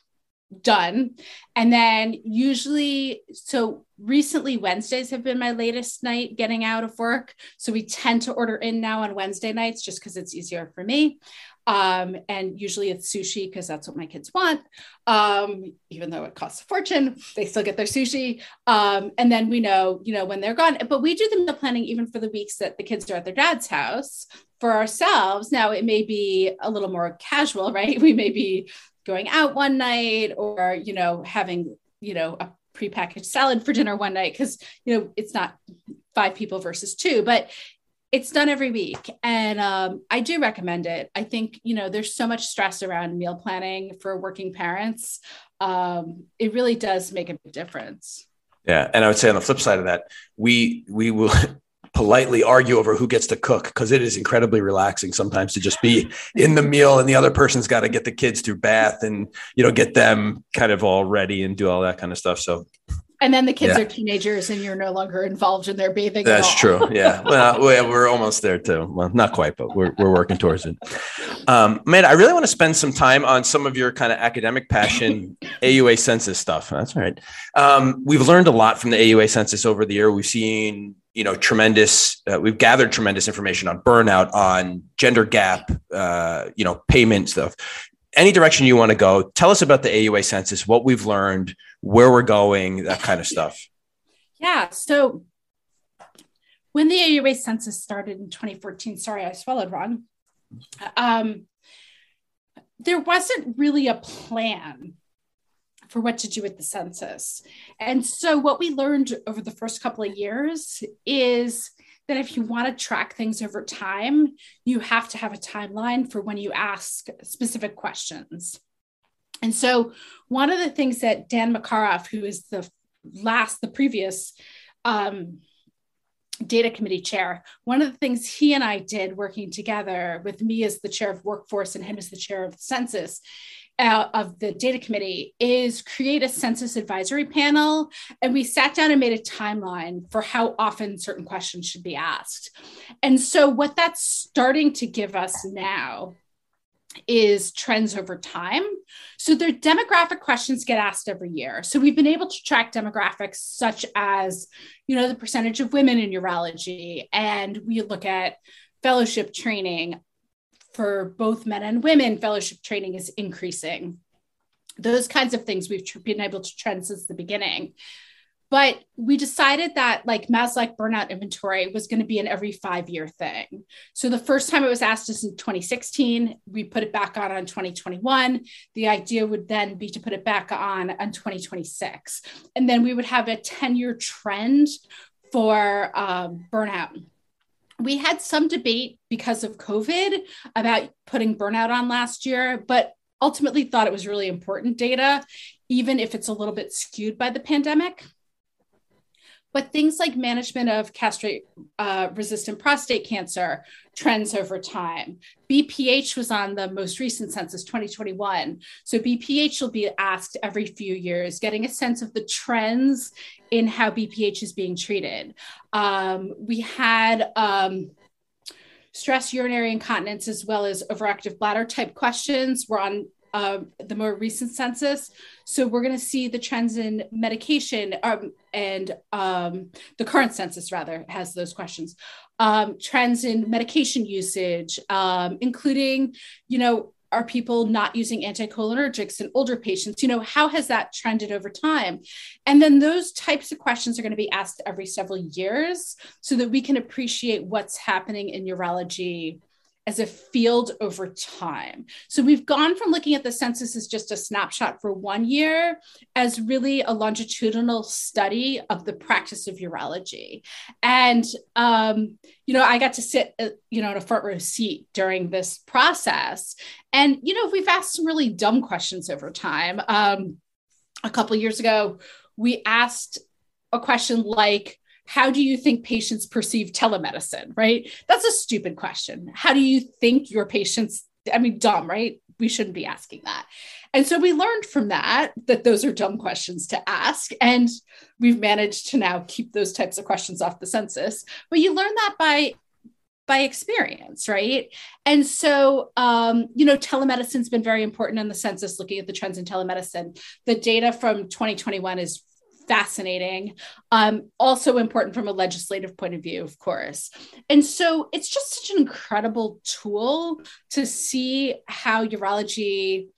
Done. And then usually, so recently Wednesdays have been my latest night getting out of work. So we tend to order in now on Wednesday nights just because it's easier for me. Um, and usually it's sushi because that's what my kids want. Um, even though it costs a fortune, they still get their sushi. Um, and then we know, you know, when they're gone, but we do the meal planning even for the weeks that the kids are at their dad's house for ourselves. Now it may be a little more casual, right? We may be going out one night or, you know, having, you know, a prepackaged salad for dinner one night. Cause you know, it's not five people versus two, but it's done every week. And um, I do recommend it. I think, you know, there's so much stress around meal planning for working parents. Um, it really does make a big difference. Yeah. And I would say on the flip side of that, we, we will politely argue over who gets to cook because it is incredibly relaxing sometimes to just be in the meal and the other person's got to get the kids through bath and, you know, get them kind of all ready and do all that kind of stuff. So and then the kids yeah. are teenagers and you're no longer involved in their bathing. That's true. Yeah. Well, we're almost there too. Well, not quite, but we're, we're working towards it. Um, man, I really want to spend some time on some of your kind of academic passion, A U A census stuff. That's all right. Um, we've learned a lot from the A U A census over the year. We've seen, you know, tremendous, uh, we've gathered tremendous information on burnout, on gender gap, uh, you know, payment stuff. Any direction you want to go, tell us about the A U A census, what we've learned, where we're going, that kind of stuff. Yeah. So when the A U A census started in twenty fourteen, sorry, I swallowed wrong. Um, there wasn't really a plan for what to do with the census. And so what we learned over the first couple of years is that if you want to track things over time, you have to have a timeline for when you ask specific questions. And so one of the things that Dan Makaroff, who is the last, the previous um, data committee chair, one of the things he and I did working together with me as the chair of workforce and him as the chair of the census, Uh, of the data committee is create a census advisory panel. And we sat down and made a timeline for how often certain questions should be asked. And so what that's starting to give us now is trends over time. So their demographic questions get asked every year. So we've been able to track demographics such as, you know, the percentage of women in urology. And we look at fellowship training. For both men and women, fellowship training is increasing. Those kinds of things we've been able to trend since the beginning. But we decided that like Maslach burnout inventory was going to be an every five year thing. So the first time it was asked us in twenty sixteen, we put it back on on twenty twenty-one. The idea would then be to put it back on on twenty twenty-six. And then we would have a ten year trend for um, burnout. We had some debate because of COVID about putting burnout on last year, but ultimately thought it was really important data, even if it's a little bit skewed by the pandemic. But things like management of castrate-resistant uh, prostate cancer trends over time. B P H was on the most recent census, twenty twenty-one. So B P H will be asked every few years, getting a sense of the trends in how B P H is being treated. Um, we had um, stress urinary incontinence as well as overactive bladder type questions were on Uh, the more recent census. So we're going to see the trends in medication um, and um, the current census rather has those questions. Um, trends in medication usage, um, including, you know, are people not using anticholinergics in older patients? You know, how has that trended over time? And then those types of questions are going to be asked every several years so that we can appreciate what's happening in urology as a field over time. So we've gone from looking at the census as just a snapshot for one year as really a longitudinal study of the practice of urology. And, um, you know, I got to sit, uh, you know, in a front row seat during this process. And, you know, we've asked some really dumb questions over time. Um, a couple of years ago, we asked a question like, how do you think patients perceive telemedicine, right? That's a stupid question. How do you think your patients, I mean, dumb, right? We shouldn't be asking that. And so we learned from that, that those are dumb questions to ask. And we've managed to now keep those types of questions off the census. But you learn that by by experience, right? And so, um, you know, telemedicine's been very important in the census, looking at the trends in telemedicine. The data from twenty twenty-one is fascinating. Um, also important from a legislative point of view, of course. And so it's just such an incredible tool to see how urology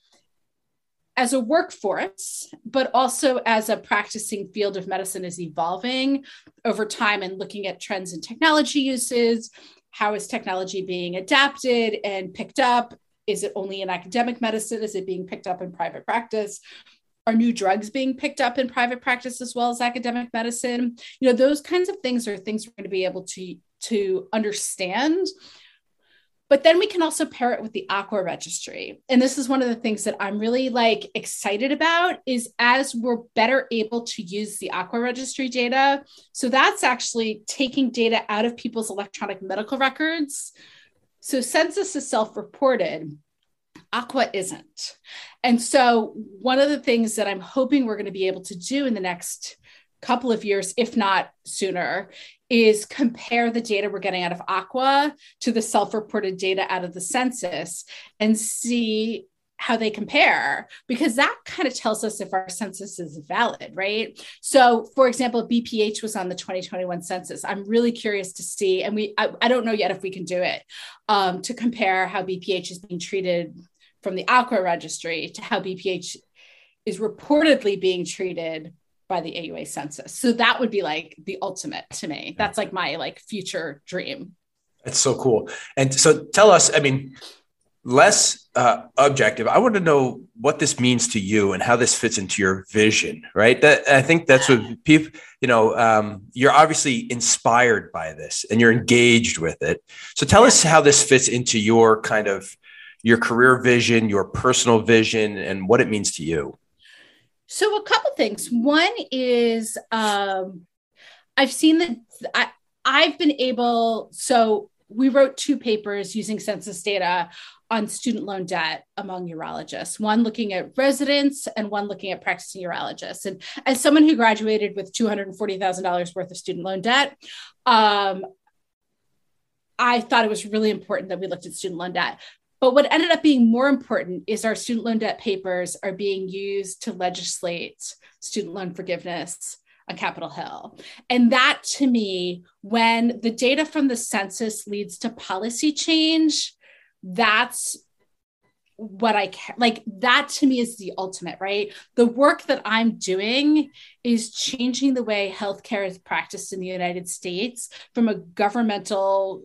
as a workforce, but also as a practicing field of medicine is evolving over time and looking at trends in technology uses. How is technology being adapted and picked up? Is it only in academic medicine? Is it being picked up in private practice? Are new drugs being picked up in private practice as well as academic medicine? You know, those kinds of things are things we're going to be able to, to understand. But then we can also pair it with the AQUA registry. And this is one of the things that I'm really like excited about is as we're better able to use the AQUA registry data. So that's actually taking data out of people's electronic medical records. So census is self-reported. AQUA isn't. And so one of the things that I'm hoping we're going to be able to do in the next couple of years, if not sooner, is compare the data we're getting out of AQUA to the self-reported data out of the census and see how they compare, because that kind of tells us if our census is valid, right? So for example, B P H was on the twenty twenty-one census. I'm really curious to see, and we I, I don't know yet if we can do it, um, to compare how B P H is being treated from the AQUA registry to how B P H is reportedly being treated by the A U A census. So that would be like the ultimate to me. That's like my like future dream. That's so cool. And so tell us, I mean, less uh, objective, I want to know what this means to you and how this fits into your vision, right? That I think that's what people, you know, um, you're obviously inspired by this and you're engaged with it. So tell us how this fits into your kind of your career vision, your personal vision, and what it means to you. So a couple things. One is um, I've seen that I, I've been able, so we wrote two papers using census data on student loan debt among urologists, one looking at residents and one looking at practicing urologists. And as someone who graduated with two hundred forty thousand dollars worth of student loan debt, um, I thought it was really important that we looked at student loan debt. But what ended up being more important is our student loan debt papers are being used to legislate student loan forgiveness on Capitol Hill. And that to me, when the data from the census leads to policy change, that's what I care. Like that to me is the ultimate, right? The work that I'm doing is changing the way healthcare is practiced in the United States from a governmental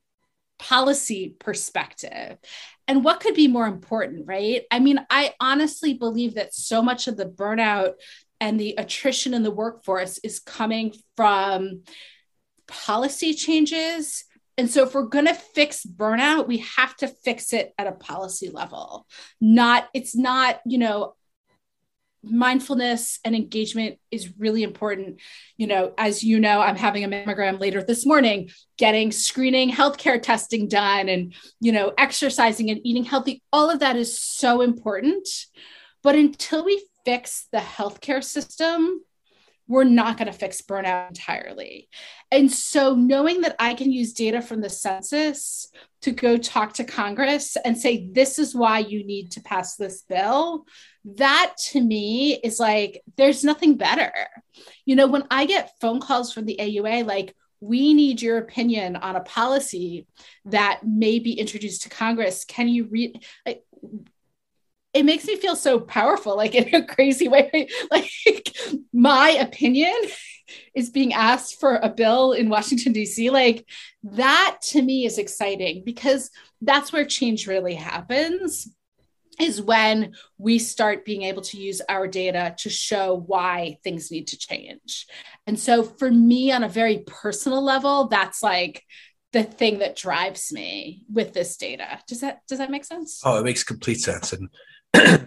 policy perspective. And what could be more important, right? I mean, I honestly believe that so much of the burnout and the attrition in the workforce is coming from policy changes. And so if we're going to fix burnout, we have to fix it at a policy level. Not, it's not, you know, mindfulness and engagement is really important. You know, as you know, I'm having a mammogram later this morning, getting screening, healthcare testing done, and, you know, exercising and eating healthy. All of that is so important. But until we fix the healthcare system, we're not going to fix burnout entirely. And so knowing that I can use data from the census to go talk to Congress and say, this is why you need to pass this bill, that to me is like, there's nothing better. You know, when I get phone calls from the A U A, like, we need your opinion on a policy that may be introduced to Congress. Can you read? Like, it makes me feel so powerful, like in a crazy way. Like my opinion is being asked for a bill in Washington, D C. Like that to me is exciting, because that's where change really happens, is when we start being able to use our data to show why things need to change. And so for me, on a very personal level, that's like the thing that drives me with this data. Does that, does that make sense? Oh, it makes complete sense. And, you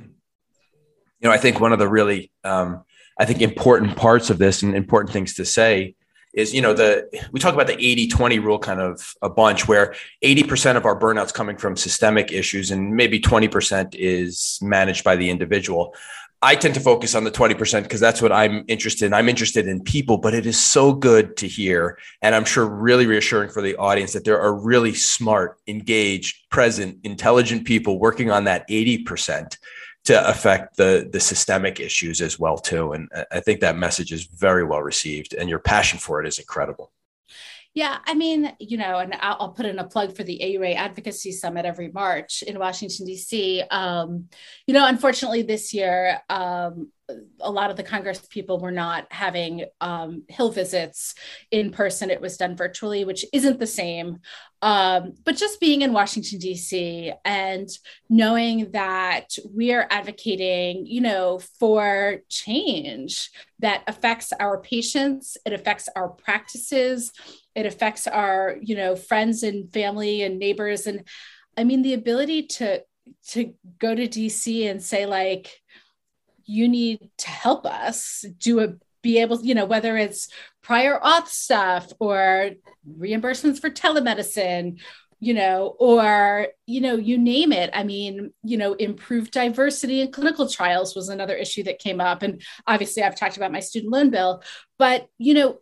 know, I think one of the really, um, I think important parts of this and important things to say is, you know, the, we talk about the eighty twenty rule kind of a bunch, where eighty percent of our burnout's coming from systemic issues and maybe twenty percent is managed by the individual. I tend to focus on the twenty percent because that's what I'm interested in. I'm interested in people, but it is so good to hear. And I'm sure really reassuring for the audience that there are really smart, engaged, present, intelligent people working on that eighty percent to affect the, the systemic issues as well, too. And I think that message is very well received, and your passion for it is incredible. Yeah, I mean, you know, and I'll, I'll put in a plug for the A U A Advocacy Summit every March in Washington, D C. Um, you know, unfortunately, this year, um, a lot of the Congress people were not having um, Hill visits in person. It was done virtually, which isn't the same. Um, but just being in Washington, D C, and knowing that we are advocating, you know, for change that affects our patients, it affects our practices, it affects our, you know, friends and family and neighbors. And I mean, the ability to, to go to D C and say, like, you need to help us do a, be able, you know, whether it's prior auth stuff or reimbursements for telemedicine, you know, or, you know, you name it. I mean, you know, improved diversity in clinical trials was another issue that came up. And obviously I've talked about my student loan bill, but, you know,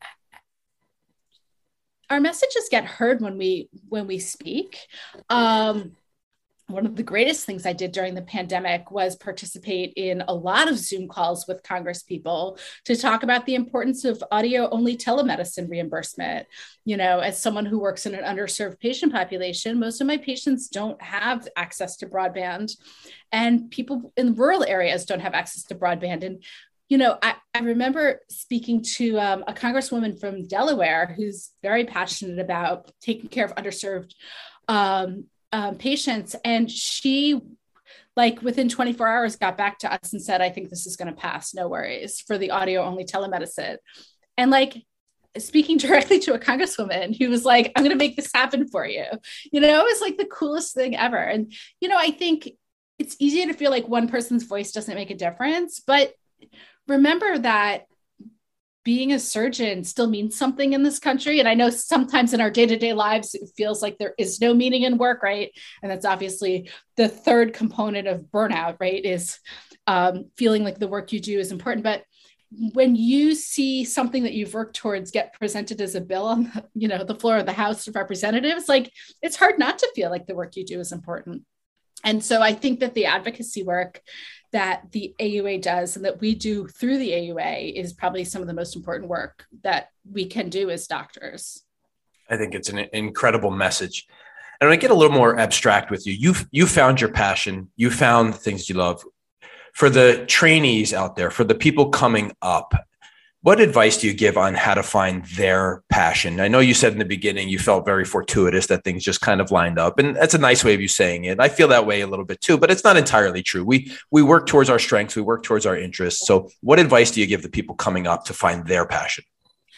our messages get heard when we, when we speak. Um, One of the greatest things I did during the pandemic was participate in a lot of Zoom calls with Congress people to talk about the importance of audio-only telemedicine reimbursement. You know, as someone who works in an underserved patient population, most of my patients don't have access to broadband, and people in rural areas don't have access to broadband. And you know, I, I remember speaking to um, a congresswoman from Delaware who's very passionate about taking care of underserved um, um, patients. And she, like within twenty-four hours, got back to us and said, I think this is going to pass, no worries, for the audio only telemedicine. And like speaking directly to a congresswoman who was like, I'm going to make this happen for you. You know, it was like the coolest thing ever. And, you know, I think it's easy to feel like one person's voice doesn't make a difference, but remember that being a surgeon still means something in this country. And I know sometimes in our day-to-day lives, it feels like there is no meaning in work, right? And that's obviously the third component of burnout, right? Is um, feeling like the work you do is important. But when you see something that you've worked towards get presented as a bill on the, you know, the floor of the House of Representatives, like it's hard not to feel like the work you do is important. And so I think that the advocacy work that the A U A does and that we do through the A U A is probably some of the most important work that we can do as doctors. I think it's an incredible message. And I get a little more abstract with you. You've, you found your passion. You found the things you love. For the trainees out there, for the people coming up, what advice do you give on how to find their passion? I know you said in the beginning you felt very fortuitous that things just kind of lined up, and that's a nice way of you saying it. I feel that way a little bit too, but it's not entirely true. We we work towards our strengths, we work towards our interests. So what advice do you give the people coming up to find their passion?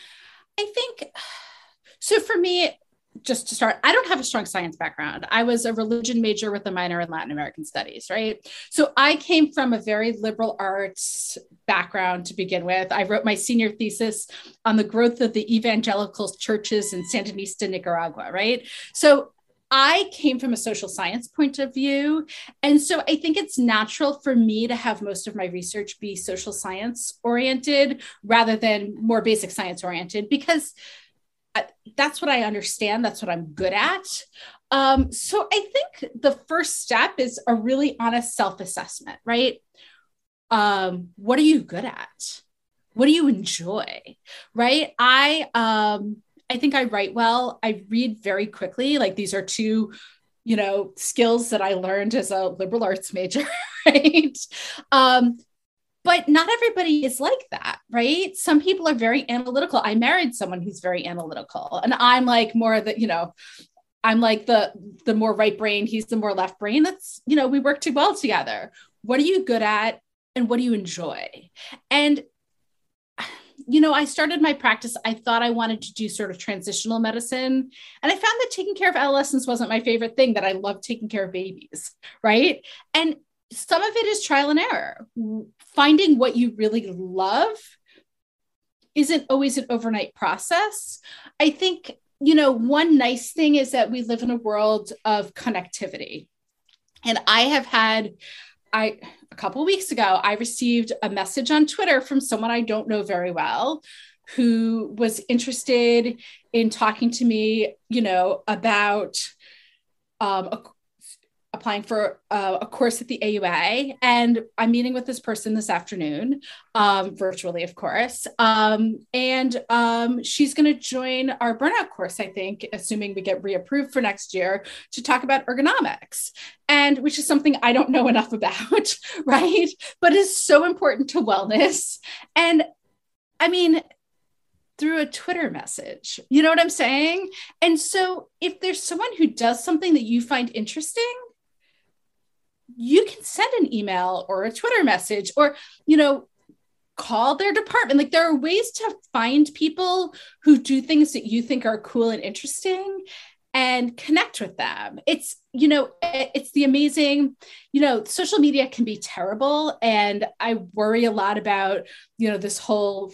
I think, so for me, just to start, I don't have a strong science background. I was a religion major with a minor in Latin American studies, right? So I came from a very liberal arts background to begin with. I wrote my senior thesis on the growth of the evangelical churches in Sandinista, Nicaragua, right? So I came from a social science point of view. And so I think it's natural for me to have most of my research be social science oriented rather than more basic science oriented, because that's what I understand. That's what I'm good at. Um, so I think the first step is a really honest self-assessment, right? Um, what are you good at? What do you enjoy, right? I, um, I think I write well. I read very quickly. Like these are two, you know, skills that I learned as a liberal arts major, right? Um, but not everybody is like that, right? Some people are very analytical. I married someone who's very analytical, and I'm like more the, you know, I'm like the the more right brain, he's the more left brain. That's, you know, we work too well together. What are you good at and what do you enjoy? And you know, I started my practice. I thought I wanted to do sort of transitional medicine. And I found that taking care of adolescents wasn't my favorite thing, that I love taking care of babies, right? And some of it is trial and error. Finding what you really love isn't always an overnight process. I think, you know, one nice thing is that we live in a world of connectivity. And I have had, I, a couple of weeks ago, I received a message on Twitter from someone I don't know very well, who was interested in talking to me, you know, about um, a, applying for uh, a course at the A U A. And I'm meeting with this person this afternoon, um, virtually, of course. Um, and um, she's going to join our burnout course, I think, assuming we get reapproved for next year, to talk about ergonomics, and which is something I don't know enough about, right? But is so important to wellness. And I mean, through a Twitter message, you know what I'm saying? And so if there's someone who does something that you find interesting, you can send an email or a Twitter message, or, you know, call their department. Like, there are ways to find people who do things that you think are cool and interesting and connect with them. It's, you know, it's the amazing, you know, social media can be terrible. And I worry a lot about, you know, this whole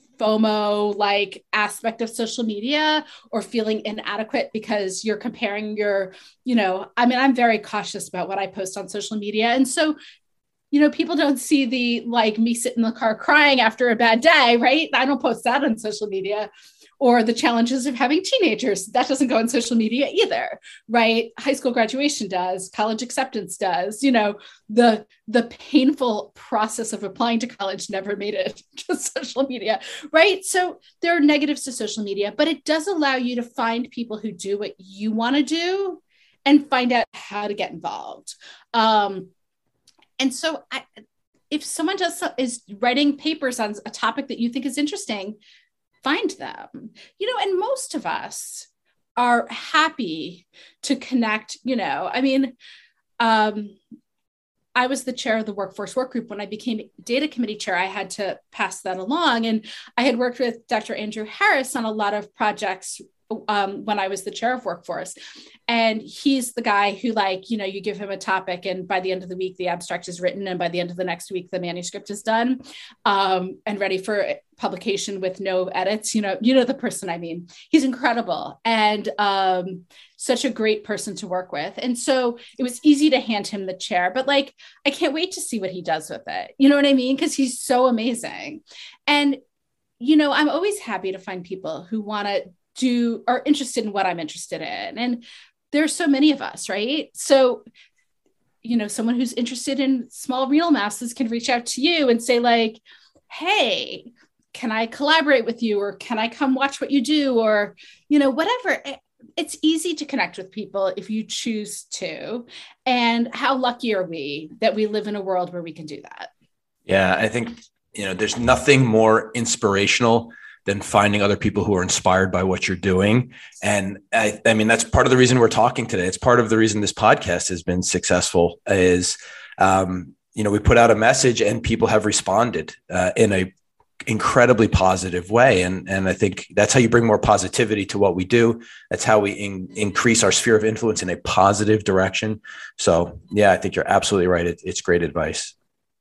FOMO like aspect of social media, or feeling inadequate because you're comparing your, you know, I mean, I'm very cautious about what I post on social media. And so, you know, people don't see the, like, me sit in the car crying after a bad day, right? I don't post that on social media. Or the challenges of having teenagers. That doesn't go on social media either, right? High school graduation does, college acceptance does, you know, the, the painful process of applying to college never made it to social media, right? So there are negatives to social media, but it does allow you to find people who do what you want to do and find out how to get involved. Um, and so I, if someone does is writing papers on a topic that you think is interesting, find them, you know, and most of us are happy to connect, you know, I mean, um, I was the chair of the workforce work group. When I became data committee chair, I had to pass that along. And I had worked with Doctor Andrew Harris on a lot of projects um, when I was the chair of workforce. And he's the guy who, like, you know, you give him a topic and by the end of the week, the abstract is written. And by the end of the next week, the manuscript is done um, and ready for publication with no edits. You know, you know, the person I mean, he's incredible and um, such a great person to work with. And so it was easy to hand him the chair, but like, I can't wait to see what he does with it. You know what I mean? Because he's so amazing. And, you know, I'm always happy to find people who want to do, are interested in what I'm interested in. And there's so many of us, right? So, you know, someone who's interested in small renal masses can reach out to you and say, like, hey, can I collaborate with you? Or can I come watch what you do? Or, you know, whatever. It's easy to connect with people if you choose to. And how lucky are we that we live in a world where we can do that? Yeah, I think, you know, there's nothing more inspirational than finding other people who are inspired by what you're doing. And I, I mean, that's part of the reason we're talking today. It's part of the reason this podcast has been successful is, um, you know, we put out a message and people have responded uh, in a incredibly positive way. And, and I think that's how you bring more positivity to what we do. That's how we in, increase our sphere of influence in a positive direction. So yeah, I think you're absolutely right. It, it's great advice.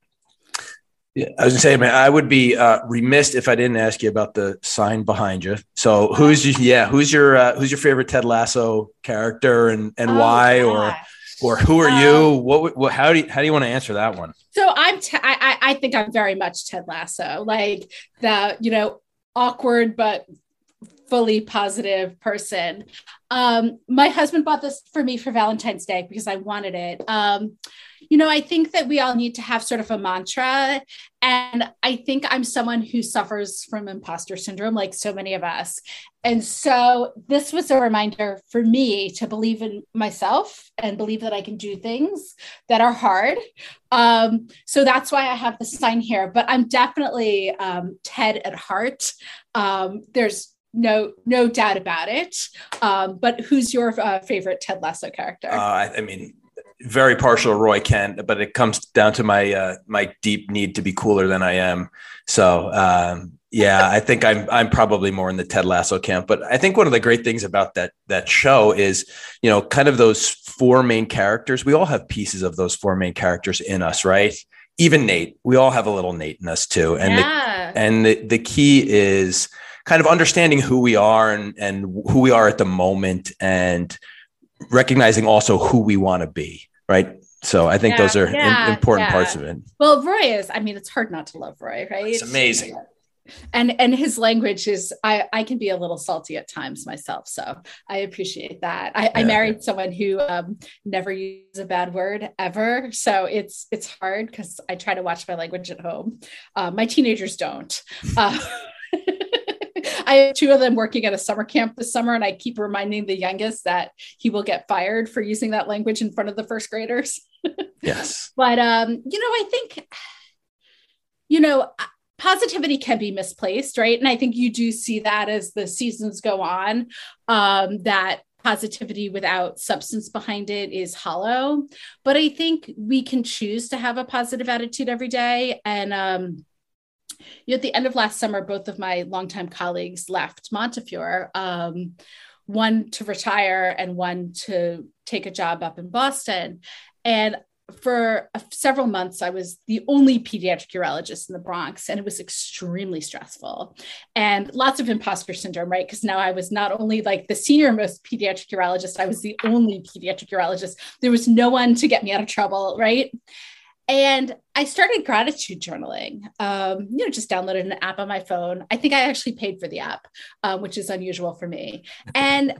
Yeah, I was gonna say, man, I would be uh, remiss if I didn't ask you about the sign behind you. So, who's your, yeah, who's your uh, who's your favorite Ted Lasso character, and and oh, why, gosh. or or who are um, you? What, what how do you, how do you want to answer that one? So I'm te- I I think I'm very much Ted Lasso, like the, you know, awkward but fully positive person. Um, my husband bought this for me for Valentine's Day because I wanted it. Um, you know, I think that we all need to have sort of a mantra. And I think I'm someone who suffers from imposter syndrome, like so many of us. And so this was a reminder for me to believe in myself and believe that I can do things that are hard. Um, so that's why I have the sign here, but I'm definitely um, Ted at heart. Um, there's no, no doubt about it. Um, but who's your uh, favorite Ted Lasso character? Uh, I, I mean, very partial to Roy Kent, but it comes down to my uh, my deep need to be cooler than I am. So um, yeah, I think I'm I'm probably more in the Ted Lasso camp. But I think one of the great things about that that show is, you know, kind of those four main characters. We all have pieces of those four main characters in us, right? Even Nate, we all have a little Nate in us too. And yeah. the, and the, the key is kind of understanding who we are and and who we are at the moment, and recognizing also who we want to be. Right. So I think yeah, those are yeah, in, important yeah. parts of it. Well, Roy is, I mean, it's hard not to love Roy, right? It's amazing. And, and his language is, I, I can be a little salty at times myself. So I appreciate that. I, yeah. I married someone who um, never used a bad word ever. So it's, it's hard because I try to watch my language at home. Uh, my teenagers don't. Uh, I have two of them working at a summer camp this summer, and I keep reminding the youngest that he will get fired for using that language in front of the first graders. Yes. But, um, you know, I think, you know, positivity can be misplaced, right? And I think you do see that as the seasons go on, um, that positivity without substance behind it is hollow. But I think we can choose to have a positive attitude every day. And, um, You know, at the end of last summer, both of my longtime colleagues left Montefiore, um, one to retire and one to take a job up in Boston. And for uh, several months, I was the only pediatric urologist in the Bronx, and it was extremely stressful and lots of imposter syndrome, right? Because now I was not only like the senior most pediatric urologist, I was the only pediatric urologist. There was no one to get me out of trouble, right? And I started gratitude journaling, um, you know, just downloaded an app on my phone. I think I actually paid for the app, uh, which is unusual for me. And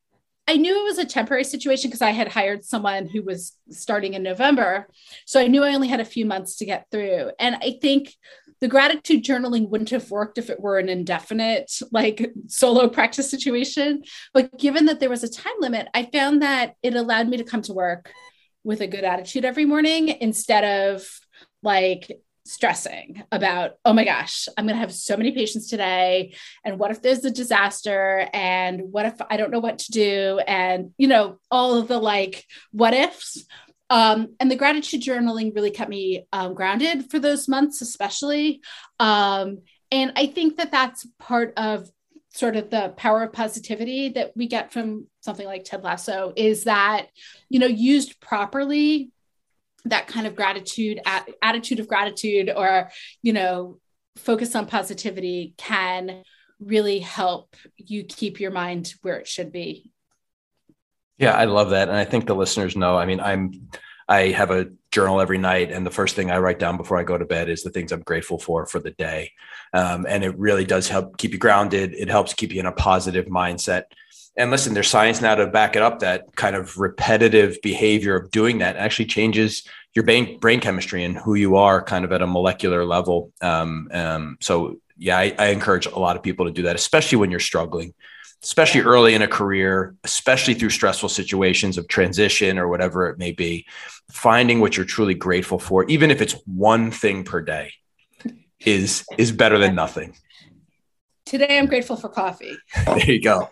I knew it was a temporary situation because I had hired someone who was starting in November. So I knew I only had a few months to get through. And I think the gratitude journaling wouldn't have worked if it were an indefinite, like solo practice situation. But given that there was a time limit, I found that it allowed me to come to work with a good attitude every morning instead of like stressing about, oh my gosh, I'm going to have so many patients today. And what if there's a disaster? And what if I don't know what to do? And, you know, all of the like, what ifs. Um, and the gratitude journaling really kept me um, grounded for those months, especially. Um, and I think that that's part of sort of the power of positivity that we get from something like Ted Lasso, is that, you know, used properly, that kind of gratitude, a- attitude of gratitude, or, you know, focus on positivity can really help you keep your mind where it should be. Yeah, I love that. And I think the listeners know, I mean, I'm, I have a journal every night, and the first thing I write down before I go to bed is the things I'm grateful for for the day. Um, and it really does help keep you grounded. It helps keep you in a positive mindset. And listen, there's science now to back it up, that kind of repetitive behavior of doing that actually changes your brain, brain chemistry and who you are kind of at a molecular level. Um, um, so yeah, I, I encourage a lot of people to do that, especially when you're struggling, especially early in a career, especially through stressful situations of transition or whatever it may be. Finding what you're truly grateful for, even if it's one thing per day, is is better than nothing. Today, I'm grateful for coffee. There you go.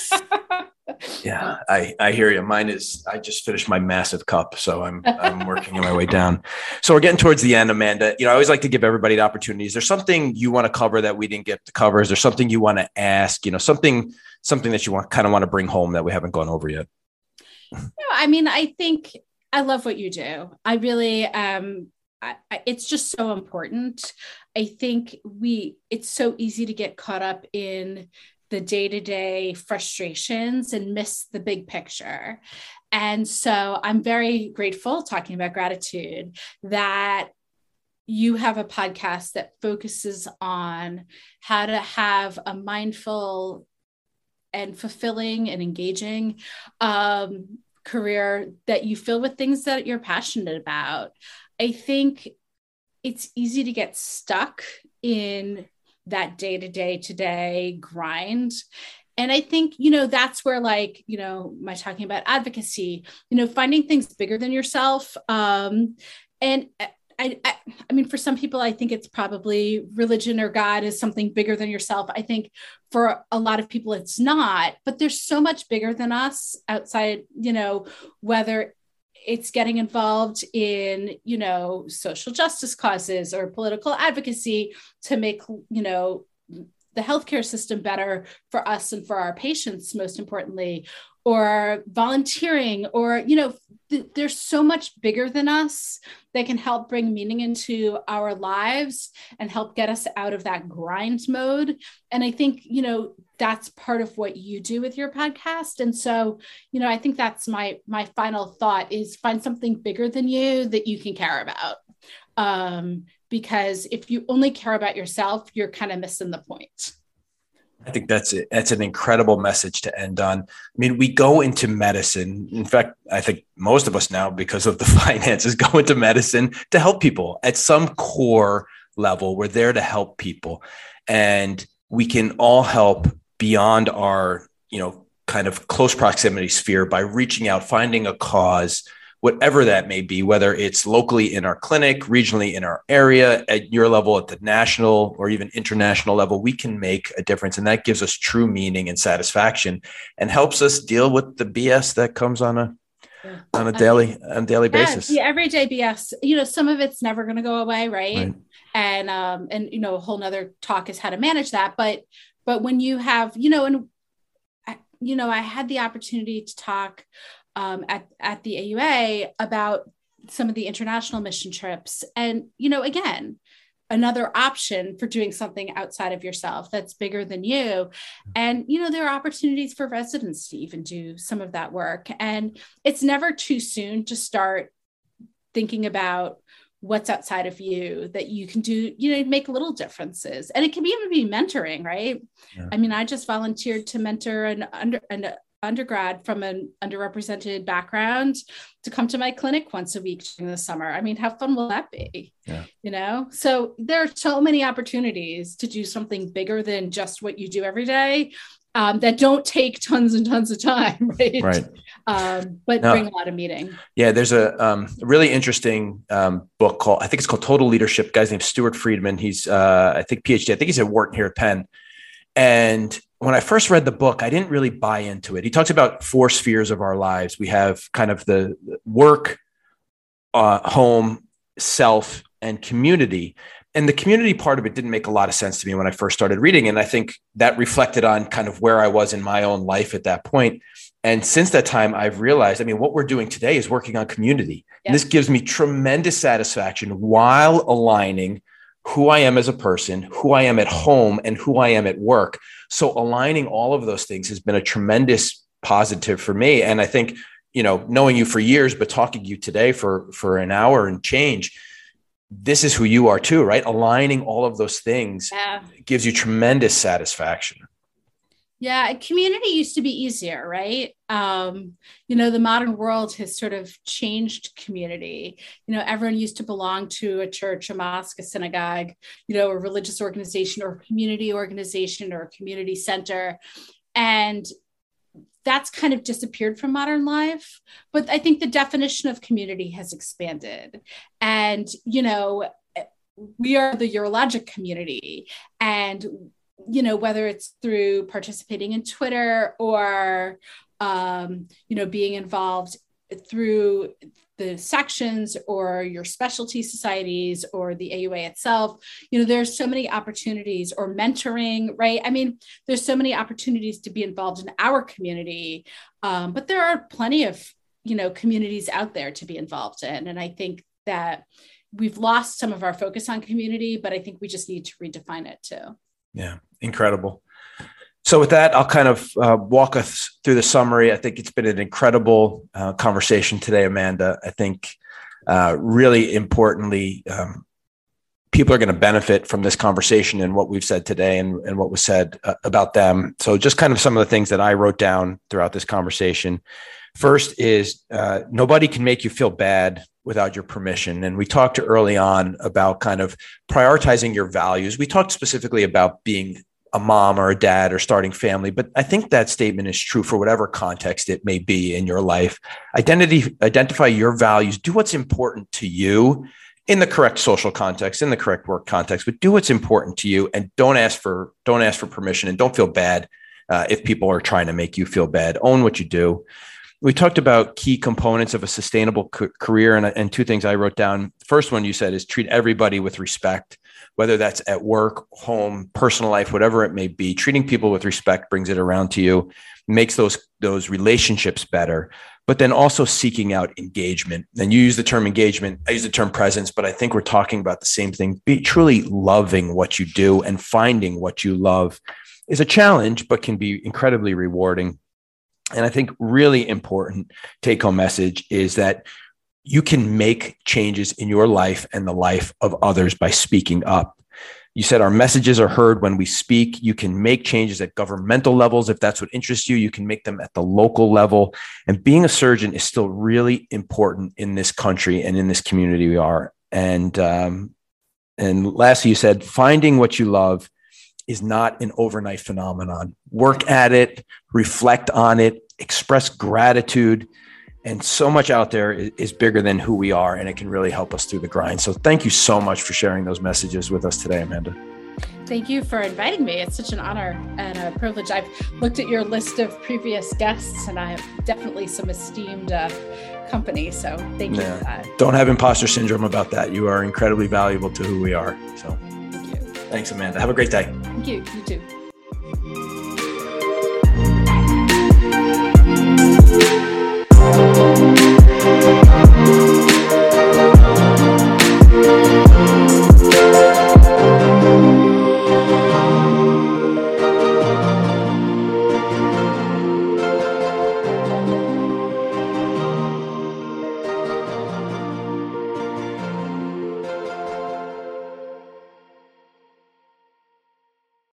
Yeah, I, I hear you. Mine is, I just finished my massive cup, so I'm I'm working my way down. So we're getting towards the end, Amanda. You know, I always like to give everybody the opportunity. Is there something you want to cover that we didn't get to cover? Is there something you want to ask? You know, something something that you want kind of want to bring home that we haven't gone over yet? No, I mean, I think I love what you do. I really, um, I, I, it's just so important. I think we, it's so easy to get caught up in the day-to-day frustrations and miss the big picture. And so I'm very grateful, talking about gratitude, that you have a podcast that focuses on how to have a mindful and fulfilling and engaging um, career that you fill with things that you're passionate about. I think it's easy to get stuck in that day-to-day today grind. And I think, you know, that's where, like, you know, my talking about advocacy, you know, finding things bigger than yourself. Um, and I, I, I mean, for some people, I think it's probably religion or God is something bigger than yourself. I think for a lot of people, it's not, but there's so much bigger than us outside, you know, whether it's getting involved in, you know, social justice causes or political advocacy to make, you know, the healthcare system better for us and for our patients, most importantly, or volunteering, or, you know, th- there's so much bigger than us that can help bring meaning into our lives and help get us out of that grind mode. And I think, you know, that's part of what you do with your podcast. And so, you know, I think that's my, my final thought is find something bigger than you that you can care about. Um, because if you only care about yourself, you're kind of missing the point. I think that's it. That's an incredible message to end on. I mean, we go into medicine. In fact, I think most of us now, because of the finances, go into medicine to help people at some core level. We're there to help people, and we can all help beyond our, you know, kind of close proximity sphere by reaching out, finding a cause, whatever that may be, whether it's locally in our clinic, regionally in our area, at your level, at the national or even international level, we can make a difference. And that gives us true meaning and satisfaction and helps us deal with the B S that comes on a yeah. on a daily on a daily yeah, basis. Yeah, everyday B S. You know, some of it's never going to go away, right? right? And um, and you know, a whole nother talk is how to manage that. But but when you have, you know, and I, you know, I had the opportunity to talk Um, at, at the A U A about some of the international mission trips. And, you know, again, another option for doing something outside of yourself that's bigger than you. And, you know, there are opportunities for residents to even do some of that work. And it's never too soon to start thinking about what's outside of you that you can do, you know, make little differences. And it can be even be mentoring, right? Yeah. I mean, I just volunteered to mentor an under an undergrad from an underrepresented background to come to my clinic once a week during the summer. I mean, how fun will that be? Yeah. You know, so there are so many opportunities to do something bigger than just what you do every day um, that don't take tons and tons of time, right? Right. Um, but no. bring a lot of meaning. Yeah, there's a, um, a really interesting um, book called, I think it's called Total Leadership. Guy's named Stuart Friedman. He's, uh, I think, PhD. I think he's at Wharton here at Penn. And when I first read the book, I didn't really buy into it. He talks about four spheres of our lives. We have kind of the work, uh, home, self, and community. And the community part of it didn't make a lot of sense to me when I first started reading. And I think that reflected on kind of where I was in my own life at that point. And since that time, I've realized, I mean, what we're doing today is working on community. Yeah. And this gives me tremendous satisfaction while aligning who I am as a person, who I am at home, and who I am at work. So aligning all of those things has been a tremendous positive for me. And I think, you know, knowing you for years, but talking to you today for, for an hour and change, this is who you are too, right? Aligning all of those things yeah. gives you tremendous satisfaction. Yeah, community used to be easier, right? Um, you know, the modern world has sort of changed community. You know, everyone used to belong to a church, a mosque, a synagogue, you know, a religious organization or a community organization or a community center. And that's kind of disappeared from modern life. But I think the definition of community has expanded. And, you know, we are the urologic community. And you know, whether it's through participating in Twitter or, um, you know, being involved through the sections or your specialty societies or the A U A itself, you know, there's so many opportunities or mentoring, right? I mean, there's so many opportunities to be involved in our community, um, but there are plenty of, you know, communities out there to be involved in. And I think that we've lost some of our focus on community, but I think we just need to redefine it too. Yeah, incredible. So with that, I'll kind of uh, walk us through the summary. I think it's been an incredible uh, conversation today, Amanda. I think uh, really importantly, um, people are going to benefit from this conversation and what we've said today and, and what was said uh, about them. So just kind of some of the things that I wrote down throughout this conversation. First is uh, nobody can make you feel bad without your permission. And we talked early on about kind of prioritizing your values. We talked specifically about being a mom or a dad or starting family, but I think that statement is true for whatever context it may be in your life. Identity, identify your values, do what's important to you in the correct social context, in the correct work context, but do what's important to you and don't ask for, don't ask for permission and don't feel bad uh, if people are trying to make you feel bad. Own what you do. We talked about key components of a sustainable c- career and, and two things I wrote down. First one you said is treat everybody with respect, whether that's at work, home, personal life, whatever it may be. Treating people with respect brings it around to you, makes those, those relationships better, but then also seeking out engagement. And you use the term engagement, I use the term presence, but I think we're talking about the same thing. Be truly loving what you do and finding what you love is a challenge, but can be incredibly rewarding. And I think really important take-home message is that you can make changes in your life and the life of others by speaking up. You said our messages are heard when we speak. You can make changes at governmental levels. If that's what interests you, you can make them at the local level. And being a surgeon is still really important in this country and in this community we are. And, um, and lastly, you said finding what you love is not an overnight phenomenon. Work at it, reflect on it, express gratitude. And so much out there is bigger than who we are, and it can really help us through the grind. So thank you so much for sharing those messages with us today, Amanda. Thank you for inviting me. It's such an honor and a privilege. I've looked at your list of previous guests, and I have definitely some esteemed uh, company. So thank you yeah. for that. Don't have imposter syndrome about that. You are incredibly valuable to who we are. So Thank you. thanks, Amanda. Have a great day. Thank you. You too.